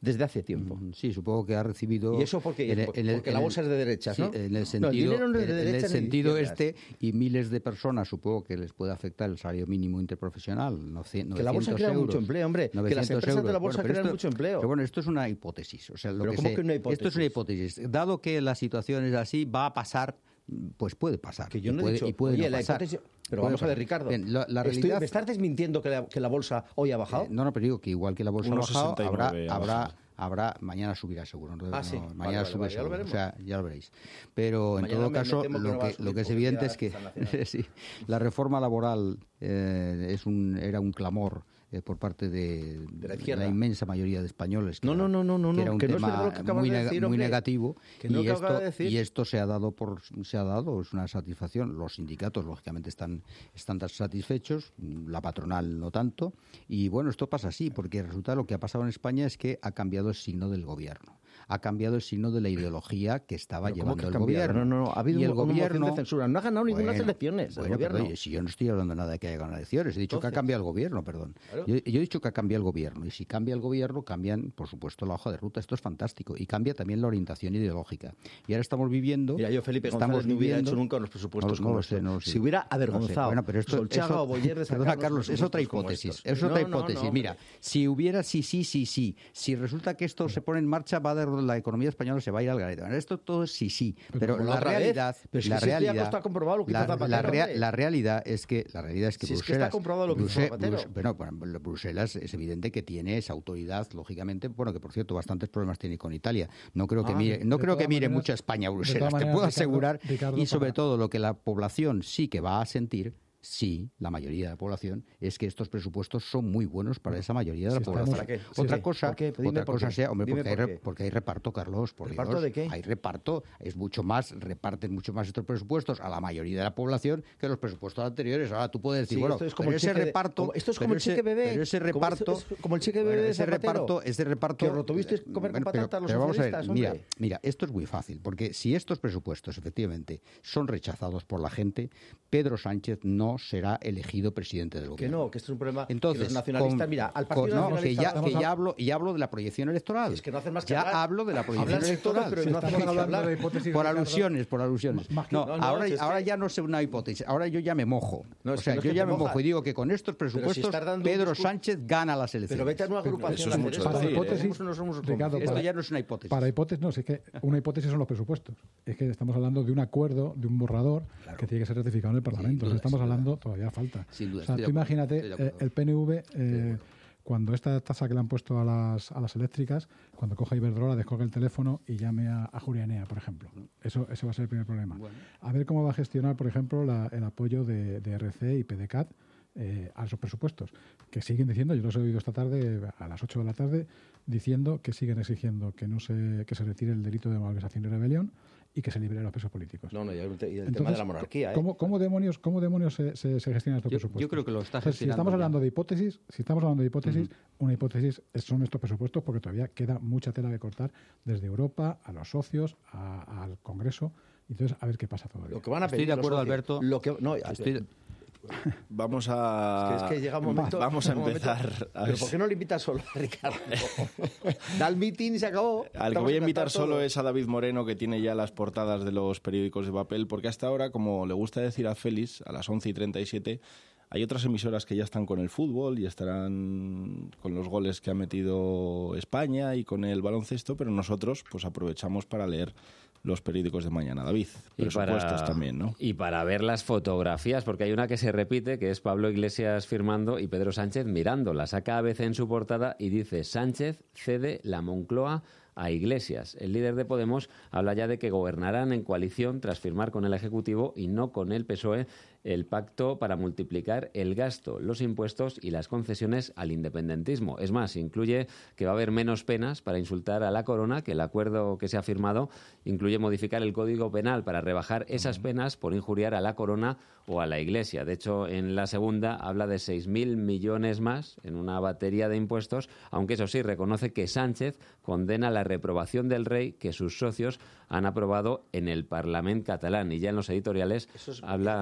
desde hace tiempo. Sí, supongo que ha recibido... ¿Y eso porque la bolsa es de derechas, ¿no? Sí, en el sentido y miles de personas supongo que les puede afectar el salario mínimo interprofesional. Que la bolsa crea mucho empleo, hombre. Que las empresas de la bolsa crean mucho empleo. Pero bueno, esto es una hipótesis. O sea, ¿Cómo que una hipótesis? Esto es una hipótesis. Dado que la situación es así, va a pasar... Pues puede pasar. Que yo no he dicho, oye, la hipótesis... Pero vamos a ver, Ricardo, la realidad... ¿me estás desmintiendo que la bolsa hoy ha bajado? No, pero digo que igual que la bolsa ha bajado, habrá mañana subirá seguro. Sí. Mañana sube seguro. Ya lo o sea, ya lo veréis. Pero en todo caso, lo que es evidente es que sí, la reforma laboral era un clamor por parte de la inmensa mayoría de españoles, que era un tema muy negativo, y esto se ha dado, es una satisfacción. Los sindicatos, lógicamente, están satisfechos, la patronal no tanto, y bueno, esto pasa así, porque resulta lo que ha pasado en España es que ha cambiado el signo del gobierno. Ha cambiado el signo de la ideología que estaba llevando el gobierno. No, ha habido una moción de censura. No ha ganado ninguna elecciones el gobierno. Pero, si yo no estoy hablando nada de que haya ganado elecciones, he dicho que ha cambiado el gobierno, perdón. Claro. Yo he dicho que ha cambiado el gobierno, y si cambia el gobierno, cambian, por supuesto, la hoja de ruta. Esto es fantástico. Y cambia también la orientación ideológica. Y ahora estamos viviendo... Mira, yo, Felipe González, no hubiera hecho nunca unos presupuestos como estos. Si hubiera avergonzado Solchaga o Boyer de sacar... Perdona, Carlos, es otra hipótesis. Es otra hipótesis. Mira, si hubiera sí. Si resulta que esto se pone en marcha, va a dar la economía española se va a ir al garete. Esto todo es sí. Pero la realidad... La realidad es que Bruselas es evidente que tiene esa autoridad, lógicamente, que por cierto bastantes problemas tiene con Italia. No creo que mire mucho a España Bruselas, te puedo asegurar, y sobre todo lo que la población sí que va a sentir, sí, la mayoría de la población, es que estos presupuestos son muy buenos para esa mayoría de la población. Otra cosa sea, hombre, porque hay reparto, Carlos, por ¿Reparto de qué? Hay reparto, reparten mucho más estos presupuestos a la mayoría de la población que los presupuestos anteriores. Ahora tú puedes decir, esto es como el cheque bebé. Pero ese reparto, como el cheque bebé de ese reparto, que os lo tuvisteis comer con patatas los socialistas, hombre. Mira, esto es muy fácil, porque si estos presupuestos efectivamente son rechazados por la gente, Pedro Sánchez no será elegido presidente del gobierno. Que esto es un problema. Entonces, que los nacionalistas, mira, al Partido Nacionalista... ya hablo de la proyección electoral. Es que no hacen más que hablo de la proyección electoral. Pero no hacemos hablar de hipótesis. Por alusiones. Ahora ya no sé una hipótesis. Ahora yo ya me mojo. Yo ya me mojo y digo que con estos presupuestos Pedro Sánchez gana las elecciones. Pero vete a una agrupación. Para hipótesis, esto ya no es una hipótesis. Para hipótesis, no, es que una hipótesis son los presupuestos. Es que estamos hablando de un acuerdo, de un borrador que tiene que ser ratificado en el Parlamento. Estamos hablando, todavía falta. Sin duda, tú imagínate el PNV, cuando esta tasa que le han puesto a las eléctricas, cuando coja Iberdrola, descolgue el teléfono y llame a Julianea, por ejemplo. Eso va a ser el primer problema. Bueno. A ver cómo va a gestionar, por ejemplo, el apoyo de RC y PDCAT a esos presupuestos, que siguen diciendo, yo los he oído esta tarde a las 8 de la tarde, diciendo que siguen exigiendo que se retire el delito de malversación y rebelión y que se libere los presos políticos. Y el tema de la monarquía. ¿Cómo demonios se gestionan estos presupuestos? Yo creo que lo está gestionando. Si estamos hablando de hipótesis, una hipótesis son estos presupuestos, porque todavía queda mucha tela que cortar desde Europa a los socios, al Congreso. Entonces, a ver qué pasa todavía. Lo que van a pedir Estoy de acuerdo, Alberto. Vamos a... Es que llega un momento... Vamos a empezar... ¿Pero por qué no le invitas solo a Ricardo? Da el meeting y se acabó. Al que voy a invitar solo es a David Moreno, que tiene ya las portadas de los periódicos de papel, porque hasta ahora, como le gusta decir a Félix, a las 11:37, hay otras emisoras que ya están con el fútbol y estarán con los goles que ha metido España y con el baloncesto, pero nosotros pues aprovechamos para leer los periódicos de mañana, David. Presupuestos también, ¿no? Y para ver las fotografías, porque hay una que se repite, que es Pablo Iglesias firmando y Pedro Sánchez mirándola. Saca ABC en su portada y dice: Sánchez cede la Moncloa a Iglesias. El líder de Podemos habla ya de que gobernarán en coalición tras firmar con el Ejecutivo y no con el PSOE el pacto para multiplicar el gasto, los impuestos y las concesiones al independentismo. Es más, incluye que va a haber menos penas para insultar a la corona, que el acuerdo que se ha firmado incluye modificar el Código Penal para rebajar esas penas por injuriar a la corona o a la Iglesia. De hecho, en la segunda habla de 6.000 millones más en una batería de impuestos, aunque eso sí, reconoce que Sánchez condena la reprobación del rey que sus socios han aprobado en el Parlamento catalán. Y ya en los editoriales habla...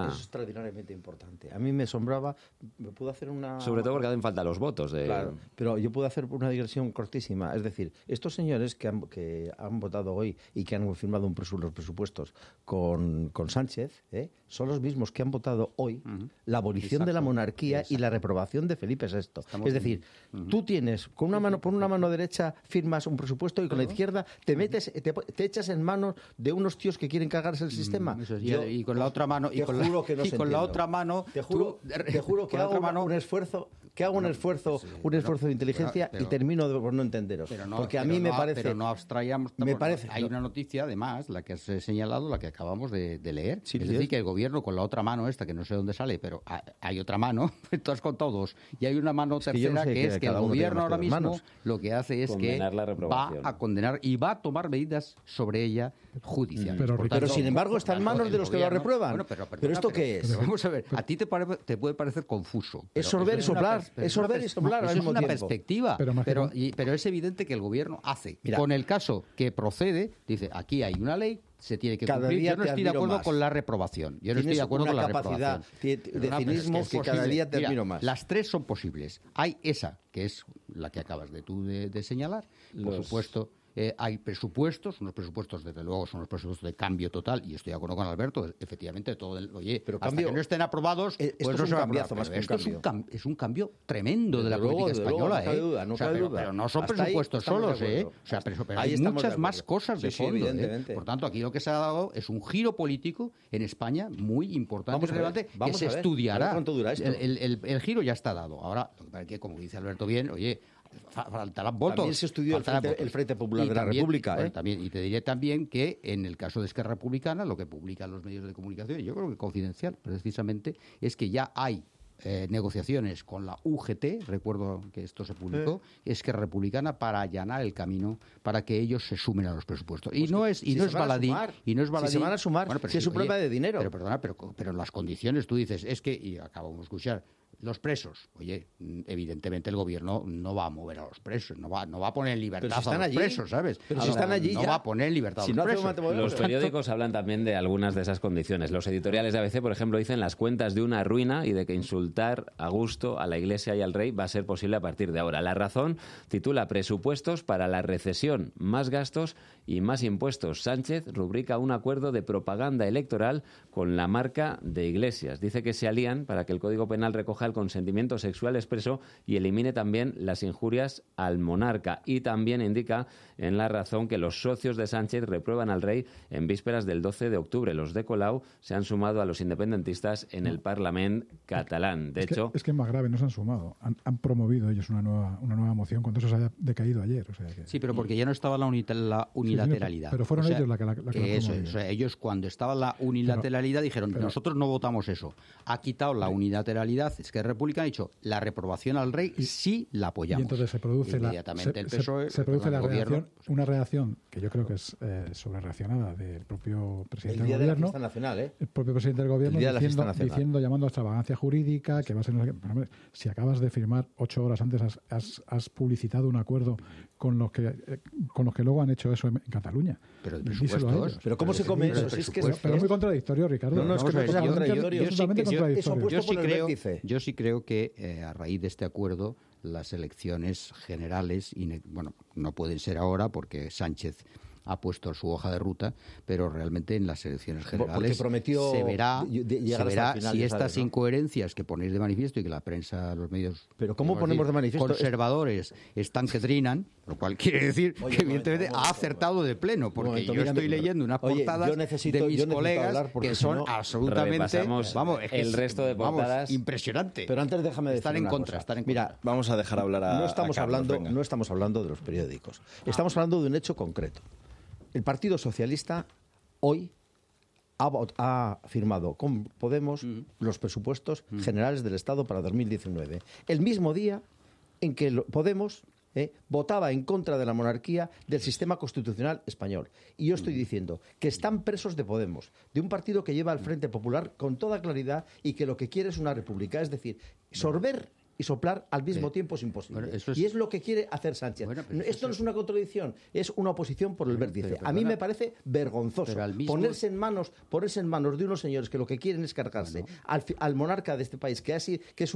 extraordinariamente importante. A mí me asombraba, me pudo hacer una... Sobre todo porque hacen falta los votos. Claro, pero yo puedo hacer una digresión cortísima. Es decir, estos señores que han votado hoy y que han firmado los presupuestos con Sánchez, son los mismos que han votado hoy la abolición de la monarquía y la reprobación de Felipe VI. Es decir, tú tienes, con una mano derecha firmas un presupuesto y con la izquierda te metes, te echas en manos de unos tíos que quieren cagarse el sistema. Y con la otra mano... Te juro que no se con la otra mano... Te juro que hago un esfuerzo... un esfuerzo de inteligencia y termino por no entenderos. Porque a mí me parece... Pero no abstrayamos... Me parece, hay una noticia, además, la que has señalado, la que acabamos de leer. Es decir, que el gobierno con la otra mano esta, que no sé dónde sale, pero hay otra mano, tú has contado dos, y hay una mano tercera, que es que el gobierno ahora mismo lo que hace es que va a condenar y va a tomar medidas sobre ella judiciales. Pero sin embargo está en manos de los que lo reprueban. Bueno, pero ¿esto qué es? Vamos a ver, a ti te puede parecer confuso. Es sorber y soplar. Es sorber y soplar al mismo tiempo. Es una perspectiva. Pero es evidente que el gobierno hace. Con el caso que procede, dice, aquí hay una ley, se tiene que cumplir. Yo no estoy de acuerdo con la reprobación. Yo no estoy de acuerdo con la reprobación. De cinismo que cada día te admiro más. Las tres son posibles. Hay esa, que es la que acabas de señalar. Por supuesto... hay presupuestos, unos presupuestos desde luego son los presupuestos de cambio total, y estoy de acuerdo con Alberto, efectivamente todo pero hasta que no estén aprobados, pues no se va a aprobar. Esto es un cambio tremendo de la política española, no cabe duda. Pero no son presupuestos solos, pero hay muchas más cosas de fondo. Por tanto, aquí lo que se ha dado es un giro político en España muy importante y relevante, que se estudiará. El giro ya está dado. Ahora, que como dice Alberto bien, faltarán votos. También se estudió el Frente Popular de la República. Y te diré también que en el caso de Esquerra Republicana, lo que publican los medios de comunicación, y yo creo que confidencial precisamente, es que ya hay negociaciones con la UGT, recuerdo que esto se publicó, Esquerra Republicana, para allanar el camino para que ellos se sumen a los presupuestos. Y no es baladí. Si se van a sumar, si es un problema de dinero. Pero perdona, pero las condiciones, tú dices, es que, y acabamos de escuchar, los presos, evidentemente el gobierno no va a mover a los presos, no va a poner en libertad a los presos, ¿sabes? Pero si están allí no va a poner en libertad a los presos. Los periódicos hablan también de algunas de esas condiciones. Los editoriales de ABC, por ejemplo, dicen las cuentas de una ruina y de que insultar a gusto a la Iglesia y al rey va a ser posible a partir de ahora. La Razón titula Presupuestos para la recesión, más gastos y más impuestos. Sánchez rubrica un acuerdo de propaganda electoral con la marca de Iglesias. Dice que se alían para que el Código Penal recoja el consentimiento sexual expreso y elimine también las injurias al monarca. Y también indica en La Razón que los socios de Sánchez reprueban al rey en vísperas del 12 de octubre. Los de Colau se han sumado a los independentistas en el Parlament catalán. De hecho... Es que es más grave, no se han sumado. Han promovido ellos una nueva moción cuando eso se haya decaído ayer. O sea que... Sí, pero porque ya no estaba la unilateralidad. Pero fueron ellos la que la promovieron. Eso, ellos cuando estaba la unilateralidad dijeron, nosotros no votamos eso. Ha quitado la unilateralidad, es que República ha dicho la reprobación al rey sí la apoyamos. Y entonces se produce una reacción que yo creo que es sobrereaccionada del propio presidente del gobierno. De la nacional, El propio presidente del gobierno llamando a extravagancia jurídica, que va a ser... Si acabas de firmar 8 horas antes has publicitado un acuerdo con los que luego han hecho eso en Cataluña. Pero el presupuesto... Pero ¿cómo se come eso? Pero es muy contradictorio, Ricardo. No, es que es contradictorio. Yo sí creo que a raíz de este acuerdo las elecciones generales, no pueden ser ahora porque Sánchez ha puesto su hoja de ruta, pero realmente en las elecciones generales se verá si estas incoherencias que ponéis de manifiesto y que la prensa, los medios pero ¿cómo ponemos de manifiesto? Conservadores están que trinan, lo cual quiere decir que evidentemente ha acertado de pleno, porque yo estoy leyendo unas portadas de mis colegas que son absolutamente el resto de portadas impresionante. Pero antes déjame decir en contra. Mira, vamos a dejar hablar a no estamos hablando de los periódicos. Estamos hablando de un hecho concreto. El Partido Socialista hoy ha firmado con Podemos los presupuestos generales del Estado para 2019. El mismo día en que Podemos votaba en contra de la monarquía del sistema constitucional español. Y yo estoy diciendo que están presos de Podemos, de un partido que lleva al Frente Popular con toda claridad y que lo que quiere es una república. Es decir, sorber y soplar al mismo tiempo es imposible. Bueno, y es lo que quiere hacer Sánchez. Esto no es una contradicción, es una oposición por el vértice. A mí me parece vergonzoso ponerse en manos de unos señores que lo que quieren es cargarse al monarca de este país, que es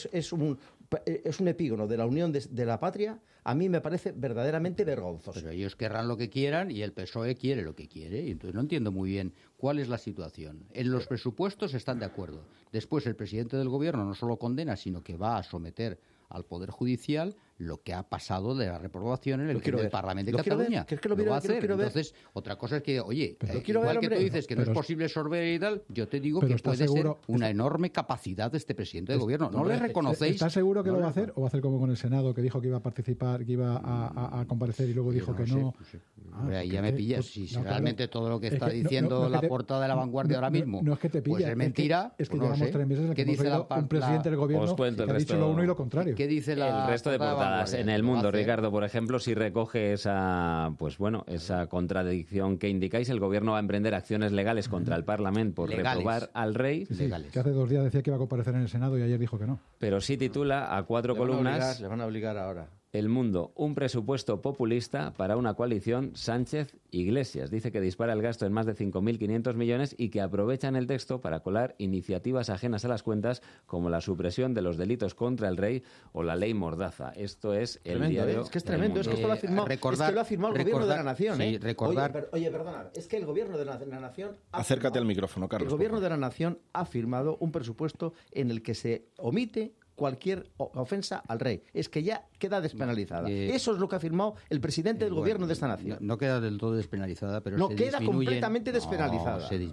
un epígono de la unión de la patria. A mí me parece verdaderamente vergonzoso. Pero ellos querrán lo que quieran y el PSOE quiere lo que quiere. Y entonces no entiendo muy bien cuál es la situación. En los presupuestos están de acuerdo. Después el presidente del gobierno no solo condena, sino que va a someter al Poder Judicial lo que ha pasado de la reprobación en el Parlamento de Cataluña. Lo va a hacer. Entonces, otra cosa es que, oye, igual que tú dices que no es posible sorber y tal, yo te digo que puede ser una enorme capacidad de este presidente de gobierno. ¿No le reconocéis? ¿Estás seguro que lo va a hacer? ¿O va a hacer como con el Senado, que dijo que iba a participar, que iba a comparecer y luego dijo que no? Hombre, ahí ya me pillas. Si realmente todo lo que está diciendo la portada de La Vanguardia ahora mismo no es que te pilla, pues es mentira, es que llevamos 3 meses en que hemos oído un presidente del gobierno que ha dicho lo uno y lo contrario. ¿Qué dice el resto de portadas? En El Mundo, Ricardo, por ejemplo, si recoge esa contradicción que indicáis, el gobierno va a emprender acciones legales contra el Parlamento por reprobar al rey. Sí, que hace 2 días decía que iba a comparecer en el Senado y ayer dijo que no. Pero sí titula a 4 columnas. Le van a obligar ahora. El Mundo, un presupuesto populista para una coalición Sánchez-Iglesias. Dice que dispara el gasto en más de 5.500 millones y que aprovechan el texto para colar iniciativas ajenas a las cuentas como la supresión de los delitos contra el rey o la ley Mordaza. Esto es el diario. Es que es tremendo, es que esto lo ha firmado, el gobierno de la nación. Sí, recordar. Oye, perdona, es que el gobierno de la nación... Acércate al micrófono, Carlos. El gobierno de la nación ha firmado un presupuesto en el que se omite cualquier ofensa al rey. Es que ya queda despenalizada. Eso es lo que ha firmado el presidente del gobierno de esta nación. No queda del todo despenalizada, pero se queda completamente despenalizada. Se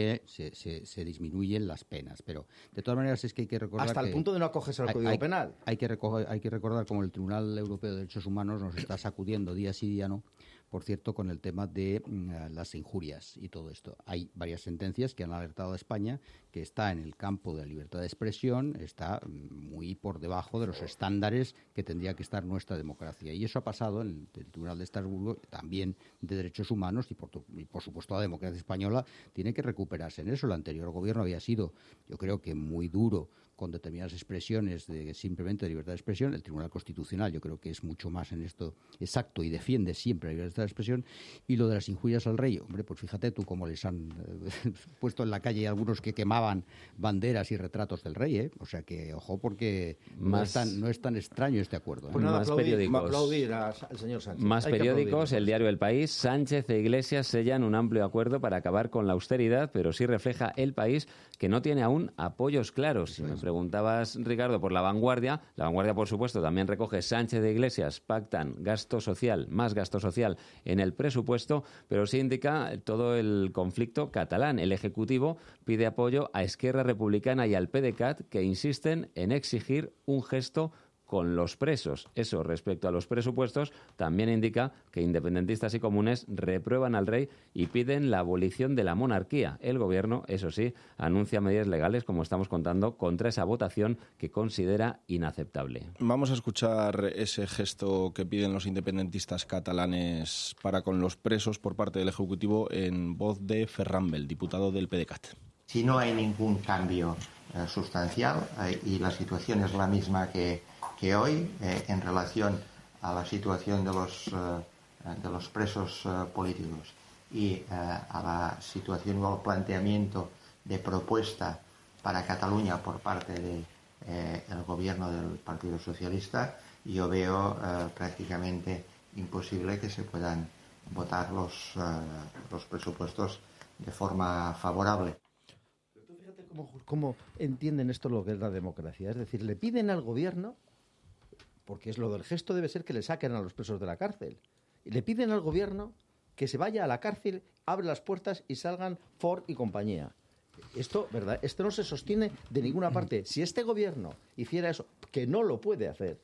disminuyen las penas, pero de todas maneras es que hay que recordar hasta el punto de no acogerse al Código Penal. Hay que recordar cómo el Tribunal Europeo de Derechos Humanos nos está sacudiendo día sí día no. Por cierto, con el tema de las injurias y todo esto. Hay varias sentencias que han alertado a España que está en el campo de la libertad de expresión, está muy por debajo de los estándares que tendría que estar nuestra democracia. Y eso ha pasado en el Tribunal de Estrasburgo, también de Derechos Humanos, y por supuesto la democracia española tiene que recuperarse en eso. El anterior gobierno había sido, yo creo que muy duro con determinadas expresiones de simplemente de libertad de expresión. El Tribunal Constitucional yo creo que es mucho más en esto exacto y defiende siempre la libertad de expresión. Y lo de las injurias al rey, hombre, pues fíjate tú cómo les han puesto en la calle algunos que quemaban banderas y retratos del rey, ¿eh? O sea que, ojo, porque no es tan extraño este acuerdo, ¿eh? Pues nada, aplaudir al señor Sánchez. Más periódicos, el diario El País. Sánchez e Iglesias sellan un amplio acuerdo para acabar con la austeridad, pero sí refleja El País que no tiene aún apoyos claros. Si me preguntabas, Ricardo, por La Vanguardia, por supuesto, también recoge Sánchez e Iglesias pactan más gasto social en el presupuesto, pero sí indica todo el conflicto catalán. El Ejecutivo pide apoyo a Esquerra Republicana y al PDeCAT, que insisten en exigir un gesto con los presos. Eso, respecto a los presupuestos, también indica que independentistas y comunes reprueban al rey y piden la abolición de la monarquía. El gobierno, eso sí, anuncia medidas legales, como estamos contando, contra esa votación que considera inaceptable. Vamos a escuchar ese gesto que piden los independentistas catalanes para con los presos por parte del Ejecutivo en voz de Ferran Bel, diputado del PDeCAT. Si no hay ningún cambio sustancial y la situación es la misma que hoy en relación a la situación de los presos políticos y a la situación o al planteamiento de propuesta para Cataluña por parte del gobierno del Partido Socialista, yo veo prácticamente imposible que se puedan votar los presupuestos de forma favorable. Fíjate cómo entienden esto lo que es la democracia. Es decir, le piden al gobierno, porque es lo del gesto debe ser que le saquen a los presos de la cárcel, y le piden al gobierno que se vaya a la cárcel, abre las puertas y salgan Ford y compañía. Esto, ¿verdad? Esto no se sostiene de ninguna parte. Si este gobierno hiciera eso, que no lo puede hacer,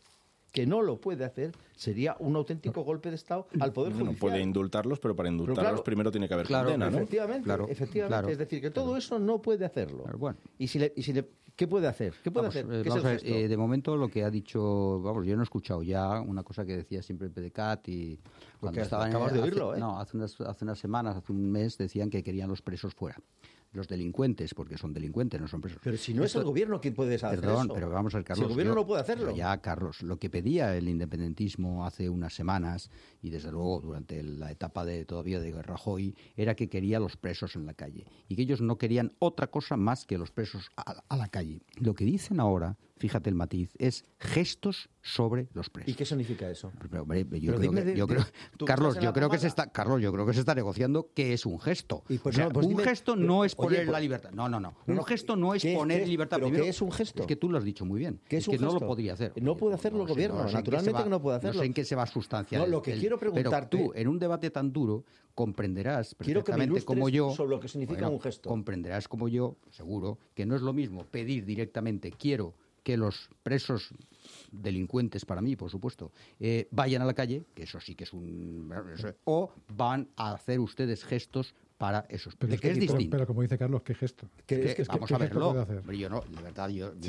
sería un auténtico golpe de Estado al Poder Judicial. No puede indultarlos, pero para indultarlos primero tiene que haber condena, ¿no? Efectivamente. Es decir, que todo eso no puede hacerlo. Bueno. ¿Qué puede hacer? ¿Qué puede hacer? ¿Qué es el gesto? De momento lo que ha dicho, yo no he escuchado ya una cosa que decía siempre el PDeCAT y cuando estaban acabas de oírlo, No, hace unas semanas, hace un mes decían que querían los presos fuera. los delincuentes, porque son delincuentes, no son presos. Pero si no es el gobierno quien puede hacer Perdón, eso. pero vamos a ver, Carlos. Si el gobierno no puede hacerlo. Ya, Carlos, lo que pedía el independentismo hace unas semanas, y desde luego durante la etapa todavía de Rajoy, era que quería los presos en la calle. Y que ellos no querían otra cosa más que los presos a la calle. Lo que dicen ahora, fíjate el matiz, es gestos sobre los presos. ¿Y qué significa eso? Pero, hombre, Carlos, yo creo que se está negociando qué es un gesto. Pues un gesto no es poner la libertad. No. Un gesto no es poner libertad. ¿Pero primero, qué es un gesto? Es que tú lo has dicho muy bien. ¿Qué es un gesto? No lo podría hacer. No puede hacerlo el gobierno, naturalmente que no puede hacerlo. No sé en qué se va a sustanciar. No, lo que quiero preguntarte... Pero tú, en un debate tan duro, comprenderás perfectamente como yo... sobre lo que significa un gesto. Comprenderás como yo, seguro, que no es lo mismo pedir directamente, quiero que los presos delincuentes, para mí, por supuesto, vayan a la calle, que eso sí que es o van a hacer ustedes gestos para esos presos. Pero es distinto. Pero como dice Carlos, ¿qué gesto? Vamos a verlo. Yo no, de verdad,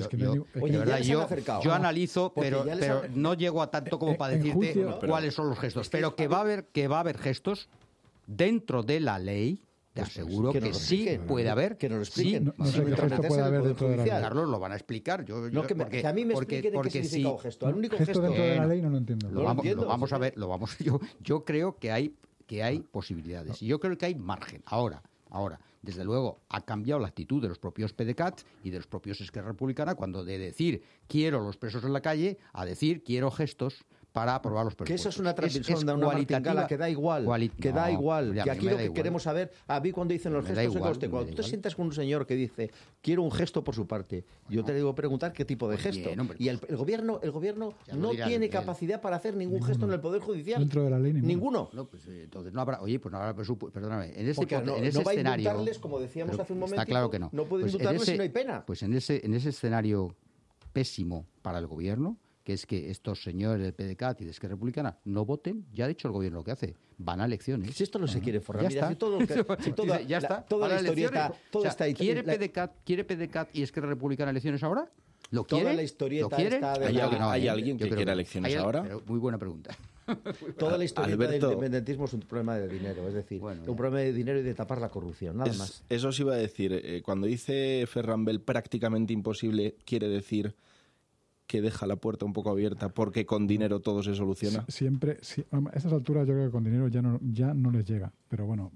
yo analizo, pero no llego a tanto como para decirte cuáles son los gestos. Pero que va a haber gestos dentro de la ley. Te aseguro que sí puede haber. Que nos lo expliquen. No sé qué gesto puede haber dentro de la ley. Carlos, lo van a explicar. Que a mí me expliquen qué significa un gesto. El único gesto dentro de la ley no lo entiendo. Lo vamos a ver. Yo creo que hay posibilidades. Y yo creo que hay margen. Ahora, desde luego, ha cambiado la actitud de los propios PDeCAT y de los propios Esquerra Republicana cuando de decir quiero los presos en la calle a decir quiero gestos para aprobar los presupuestos. Que eso es una transmisión de una martingala que da igual. Que aquí lo que queremos saber, a mí cuando dicen los gestos, cuando tú te sientas con un señor que dice quiero un gesto por su parte, yo te debo preguntar qué tipo de gesto. Y el gobierno no tiene capacidad para hacer ningún gesto en el Poder Judicial. Dentro de la ley ninguno. No, pues entonces no habrá presupuesto. Perdóname. En ese no va a escenario, indultarles, como decíamos hace un momento. Está claro que no. No puede indultarles si no hay pena. Pues en ese escenario pésimo para el gobierno, que es que estos señores del PDeCAT y de Esquerra Republicana no voten, ya ha dicho el gobierno lo que hace, van a elecciones. Si esto no se quiere forrar, ya está. Ya está. Toda la historia está ahí. ¿Quiere PDeCAT y Esquerra Republicana elecciones ahora? ¿Lo quiere? Toda la historieta está de... ¿Hay alguien que quiera elecciones ahora? Muy buena pregunta. Toda la historia del independentismo es un problema de dinero, es decir, un problema de dinero y de tapar la corrupción, nada más. Eso os iba a decir, cuando dice Ferran Bel prácticamente imposible, quiere decir que deja la puerta un poco abierta porque con dinero todo se soluciona. Siempre, a estas alturas yo creo que con dinero ya no les llega, pero bueno,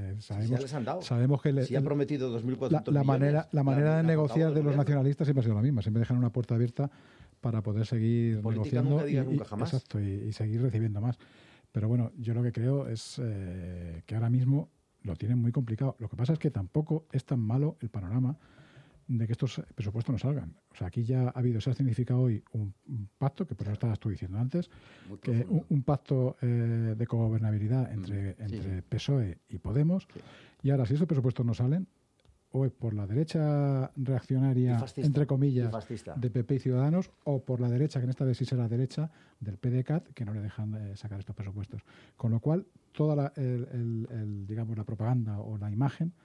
sabemos que si ha prometido 2.400 la manera de negociar de los nacionalistas siempre ha sido la misma, siempre dejan una puerta abierta para poder seguir negociando y seguir recibiendo más. Pero bueno, yo lo que creo es que ahora mismo lo tienen muy complicado. Lo que pasa es que tampoco es tan malo el panorama de que estos presupuestos no salgan. O sea, aquí ya ha habido, se ha significado hoy un pacto, que por eso estabas tú diciendo antes, que un pacto de cogobernabilidad entre PSOE y Podemos, y ahora si esos presupuestos no salen, o es por la derecha reaccionaria, entre comillas, de PP y Ciudadanos, o por la derecha, que en esta vez sí será derecha, del PDeCAT, que no le dejan sacar estos presupuestos. Con lo cual, toda digamos, la propaganda o la imagen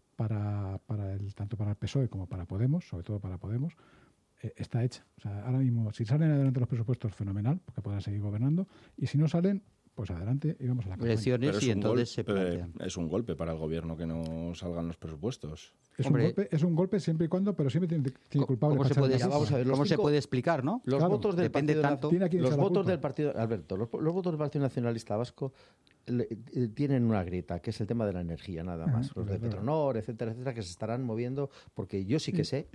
tanto para el PSOE como para Podemos, sobre todo para Podemos, está hecha. O sea, ahora mismo, si salen adelante los presupuestos, fenomenal, porque podrán seguir gobernando, y si no salen, pues adelante y vamos a la campaña. Elecciones y entonces se plantea. Es un golpe para el gobierno que no salgan los presupuestos. Es un golpe siempre y cuando, pero siempre tiene culpables. ¿Cómo se puede explicar, no? Los votos del Partido Alberto, los votos del Partido Nacionalista Vasco tienen una grieta, que es el tema de la energía, nada más. Los de Petronor, etcétera, que se estarán moviendo, porque yo sí que sé,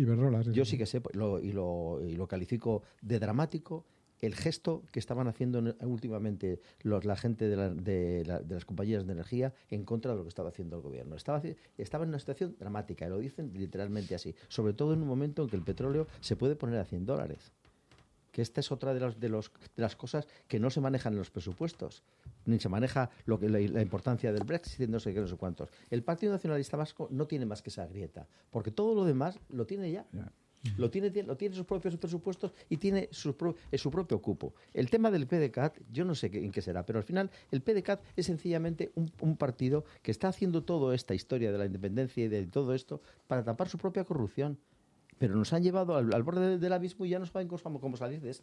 y lo califico de dramático, el gesto que estaban haciendo últimamente la gente de las compañías de energía en contra de lo que estaba haciendo el gobierno. Estaba en una situación dramática, y lo dicen literalmente así, sobre todo en un momento en que el petróleo se puede poner a $100. Que esta es otra de las cosas que no se manejan en los presupuestos, ni se maneja la importancia del Brexit, no sé qué, no sé cuántos. El Partido Nacionalista Vasco no tiene más que esa grieta, porque todo lo demás lo tiene ya. Lo tiene sus propios presupuestos y tiene su propio cupo. El tema del PDeCAT, yo no sé en qué será, pero al final el PDeCAT es sencillamente un partido que está haciendo toda esta historia de la independencia y de todo esto para tapar su propia corrupción. Pero nos han llevado al borde del abismo y ya no saben cómo salir de esto.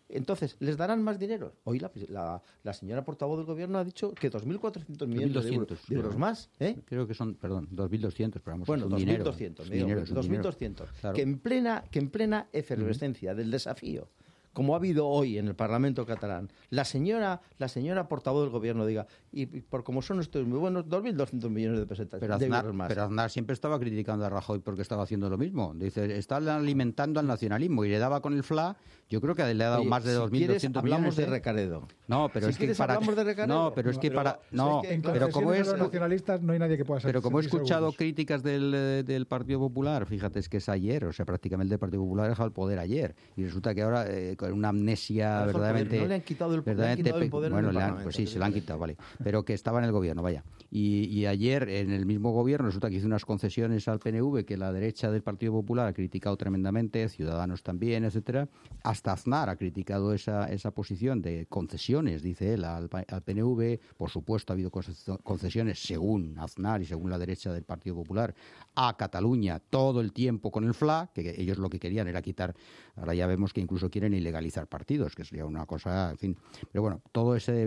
Entonces, ¿les darán más dinero? Hoy la señora portavoz del Gobierno ha dicho que 2.400 millones de euros más. Creo que son, 2.200, pero vamos, bueno, 2.200, 2.200. Claro. Que en plena efervescencia del desafío, como ha habido hoy en el Parlamento catalán, la señora portavoz del Gobierno diga, y por como son estos muy buenos, 2.200 millones de pesetas. Pero Aznar siempre estaba criticando a Rajoy porque estaba haciendo lo mismo. Dice, está alimentando al nacionalismo y le daba con el FLA. Yo creo que le ha dado más de 2.200 millones. Hablamos de Recaredo. No, pero es que hablamos de Recaredo. No, pero es que para pero como es los nacionalistas no hay nadie que pueda ser. Pero como he escuchado críticas del Partido Popular, fíjate, es que es ayer, o sea, prácticamente el Partido Popular ha dejado el poder ayer y resulta que ahora con una amnesia verdaderamente no le han quitado el poder. Bueno, pues sí, se lo han quitado, vale. Pero que estaba en el gobierno, vaya. Y ayer en el mismo gobierno resulta que hizo unas concesiones al PNV que la derecha del Partido Popular ha criticado tremendamente, Ciudadanos también, etcétera. Hasta Aznar ha criticado esa posición de concesiones, dice él, al PNV. Por supuesto, ha habido concesiones, según Aznar y según la derecha del Partido Popular, a Cataluña todo el tiempo con el FLA, que ellos lo que querían era quitar. Ahora ya vemos que incluso quieren ilegalizar partidos, que sería una cosa, en fin. Pero bueno, toda esa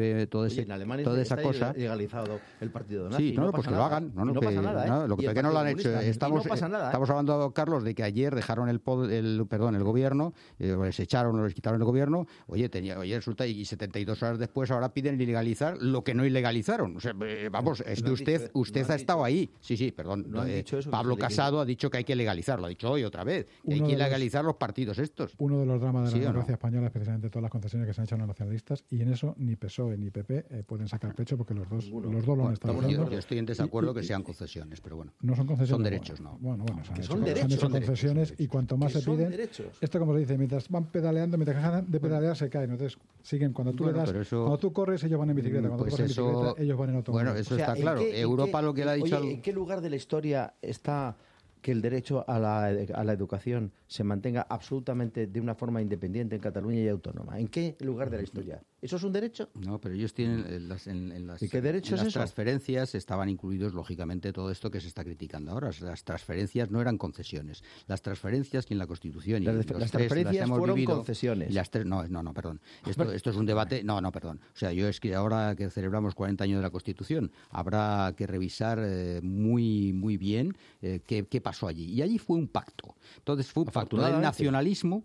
cosa legalizado el partido nazi. Sí, no, pues que lo hagan. No pasa nada, lo que no lo han hecho. Estamos hablando, Carlos, de que ayer dejaron el gobierno, les quitaron el gobierno. Oye, resulta, y 72 horas después ahora piden ilegalizar lo que no ilegalizaron. O sea, vamos, es que usted ha estado ahí. Sí, perdón. Pablo Casado ha dicho que hay que legalizarlo. Lo ha dicho hoy otra vez. Que hay que ilegalizar los partidos estos. Uno de los dramas de la democracia española es precisamente todas las concesiones que se han hecho a los nacionalistas, y en eso ni PSOE ni PP pueden sacar pecho porque los dos lo han estado haciendo. Yo estoy en desacuerdo que sean concesiones, pero bueno. No son concesiones. Son derechos, ¿no? Bueno, son concesiones y cuanto más se piden. Esto, como se dice, mientras van pedaleando, mientras dejan de pedalear se caen. Entonces siguen, cuando tú corres, ellos van en bicicleta. Cuando tú corres en bicicleta, ellos van en automóvil. Bueno, eso está claro. Europa lo que le ha dicho. ¿En qué lugar de la historia está que el derecho a la educación se mantenga absolutamente de una forma independiente en Cataluña y autónoma? ¿En qué lugar de la historia? ¿Eso es un derecho? No, pero ellos tienen en las ¿Y qué derecho es eso? Transferencias estaban incluidos, lógicamente, todo esto que se está criticando ahora. Las transferencias no eran concesiones. Las transferencias que en la Constitución... Las transferencias fueron concesiones. Perdón. Esto es un debate... No, perdón. O sea, es que ahora que celebramos 40 años de la Constitución, habrá que revisar muy, muy bien qué pasó allí. Y allí fue un pacto. Entonces fue un pacto del nacionalismo,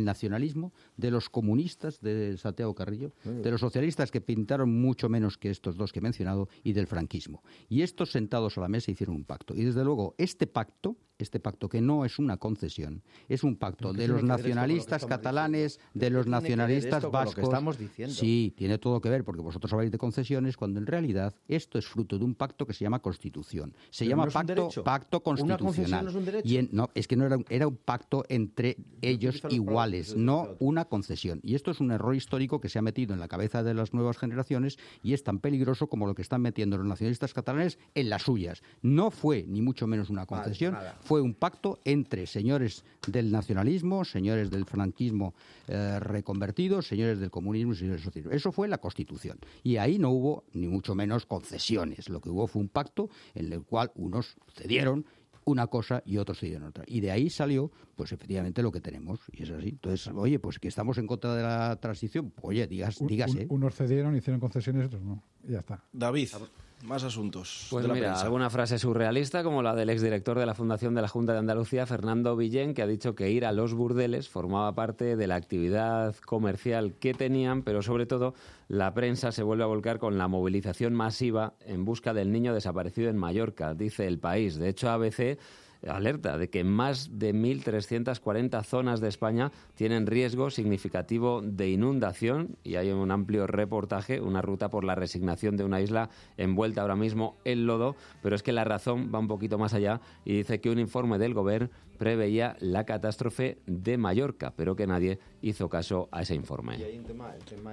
de los comunistas de Santiago Carrillo, de los socialistas que pintaron mucho menos que estos dos que he mencionado, y del franquismo. Y estos sentados a la mesa hicieron un pacto. Y desde luego este pacto que no es una concesión, es un pacto de los nacionalistas catalanes, de los nacionalistas vascos. Lo que estamos diciendo. Sí, tiene todo que ver, porque vosotros habláis de concesiones, cuando en realidad esto es fruto de un pacto que se llama Constitución. Se llama pacto constitucional. ¿Una concesión no es un derecho? Es que no era un pacto entre ellos iguales, no una concesión. Y esto es un error histórico que se ha metido en la cabeza de las nuevas generaciones y es tan peligroso como lo que están metiendo los nacionalistas catalanes en las suyas. No fue ni mucho menos una concesión. Fue un pacto entre señores del nacionalismo, señores del franquismo reconvertidos, señores del comunismo y señores del socialismo. Eso fue la Constitución. Y ahí no hubo ni mucho menos concesiones. Lo que hubo fue un pacto en el cual unos cedieron una cosa y otros cedieron otra. Y de ahí salió, pues efectivamente, lo que tenemos. Y es así. Entonces, oye, pues que estamos en contra de la transición, oye, dígase. Unos cedieron, hicieron concesiones, otros no. Y ya está. David, más asuntos. Pues mira, alguna frase surrealista, como la del exdirector de la Fundación de la Junta de Andalucía, Fernando Villén, que ha dicho que ir a los burdeles formaba parte de la actividad comercial que tenían, pero sobre todo la prensa se vuelve a volcar con la movilización masiva en busca del niño desaparecido en Mallorca, dice El País. De hecho, ABC alerta de que más de 1.340 zonas de España tienen riesgo significativo de inundación, y hay un amplio reportaje, una ruta por la resignación de una isla envuelta ahora mismo en lodo, pero es que La Razón va un poquito más allá y dice que un informe del Gobierno preveía la catástrofe de Mallorca, pero que nadie hizo caso a ese informe. Y hay el tema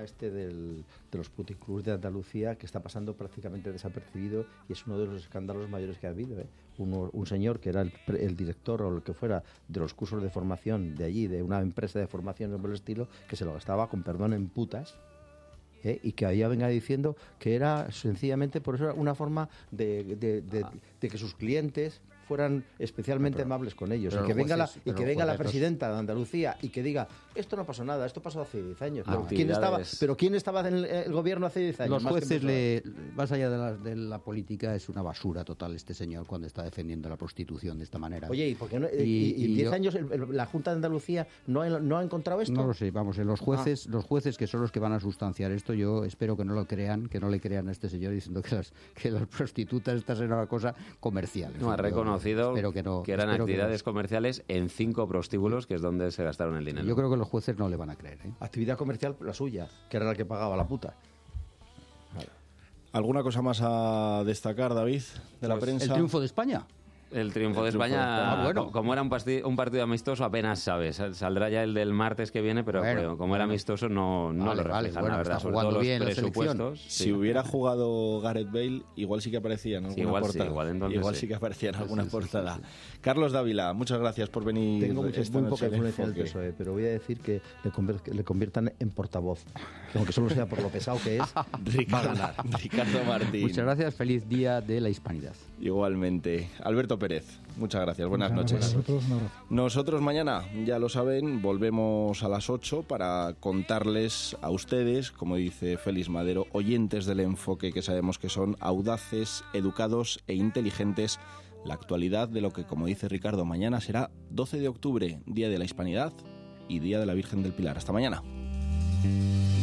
de los puticlubs de Andalucía, que está pasando prácticamente desapercibido, y es uno de los escándalos mayores que ha habido. Un señor que era el director o lo que fuera de los cursos de formación de allí, de una empresa de formación por el estilo, que se lo gastaba, con perdón, en putas, y que ahí venga diciendo que era sencillamente por eso una forma de que sus clientes fueran especialmente amables con ellos, y que venga la presidenta de Andalucía y que diga, esto no pasó nada, esto pasó hace 10 años. ¿Quién estaba en el gobierno hace 10 años? Los jueces, más allá de la política, es una basura total este señor cuando está defendiendo la prostitución de esta manera. Oye, ¿y por qué no, y 10 años la Junta de Andalucía no ha encontrado esto? No lo sé, vamos, los jueces que son los que van a sustanciar esto, yo espero que no lo crean, que no le crean a este señor diciendo que las prostitutas estas eran una cosa comercial. No, ha reconocido que eran actividades comerciales en 5 prostíbulos, que es donde se gastaron el dinero. Yo creo que los jueces no le van a creer. Actividad comercial la suya, que era la que pagaba la puta. ¿Alguna cosa más a destacar, David, de la prensa? ¿El triunfo de España? El triunfo de España, como era un partido amistoso, apenas sabes. Saldrá ya el del martes que viene, pero como era amistoso no lo refleja, la verdad. Sobre todo los presupuestos. Si hubiera jugado Gareth Bale, igual sí que aparecía en alguna portada. Igual sí que aparecía en alguna portada. Carlos Dávila, muchas gracias por venir. Tengo muy poca influencia en el PSOE, pero voy a decir que le conviertan en portavoz. Que aunque solo sea por lo pesado que es, va a ganar. Ricardo Martín. Muchas gracias, feliz Día de la Hispanidad. Igualmente. Alberto Pérez, muchas gracias, buenas noches. Nosotros mañana, ya lo saben, volvemos a las 8 para contarles a ustedes, como dice Félix Madero, oyentes del Enfoque, que sabemos que son audaces, educados e inteligentes, la actualidad de lo que, como dice Ricardo, mañana será 12 de octubre, Día de la Hispanidad y Día de la Virgen del Pilar. Hasta mañana.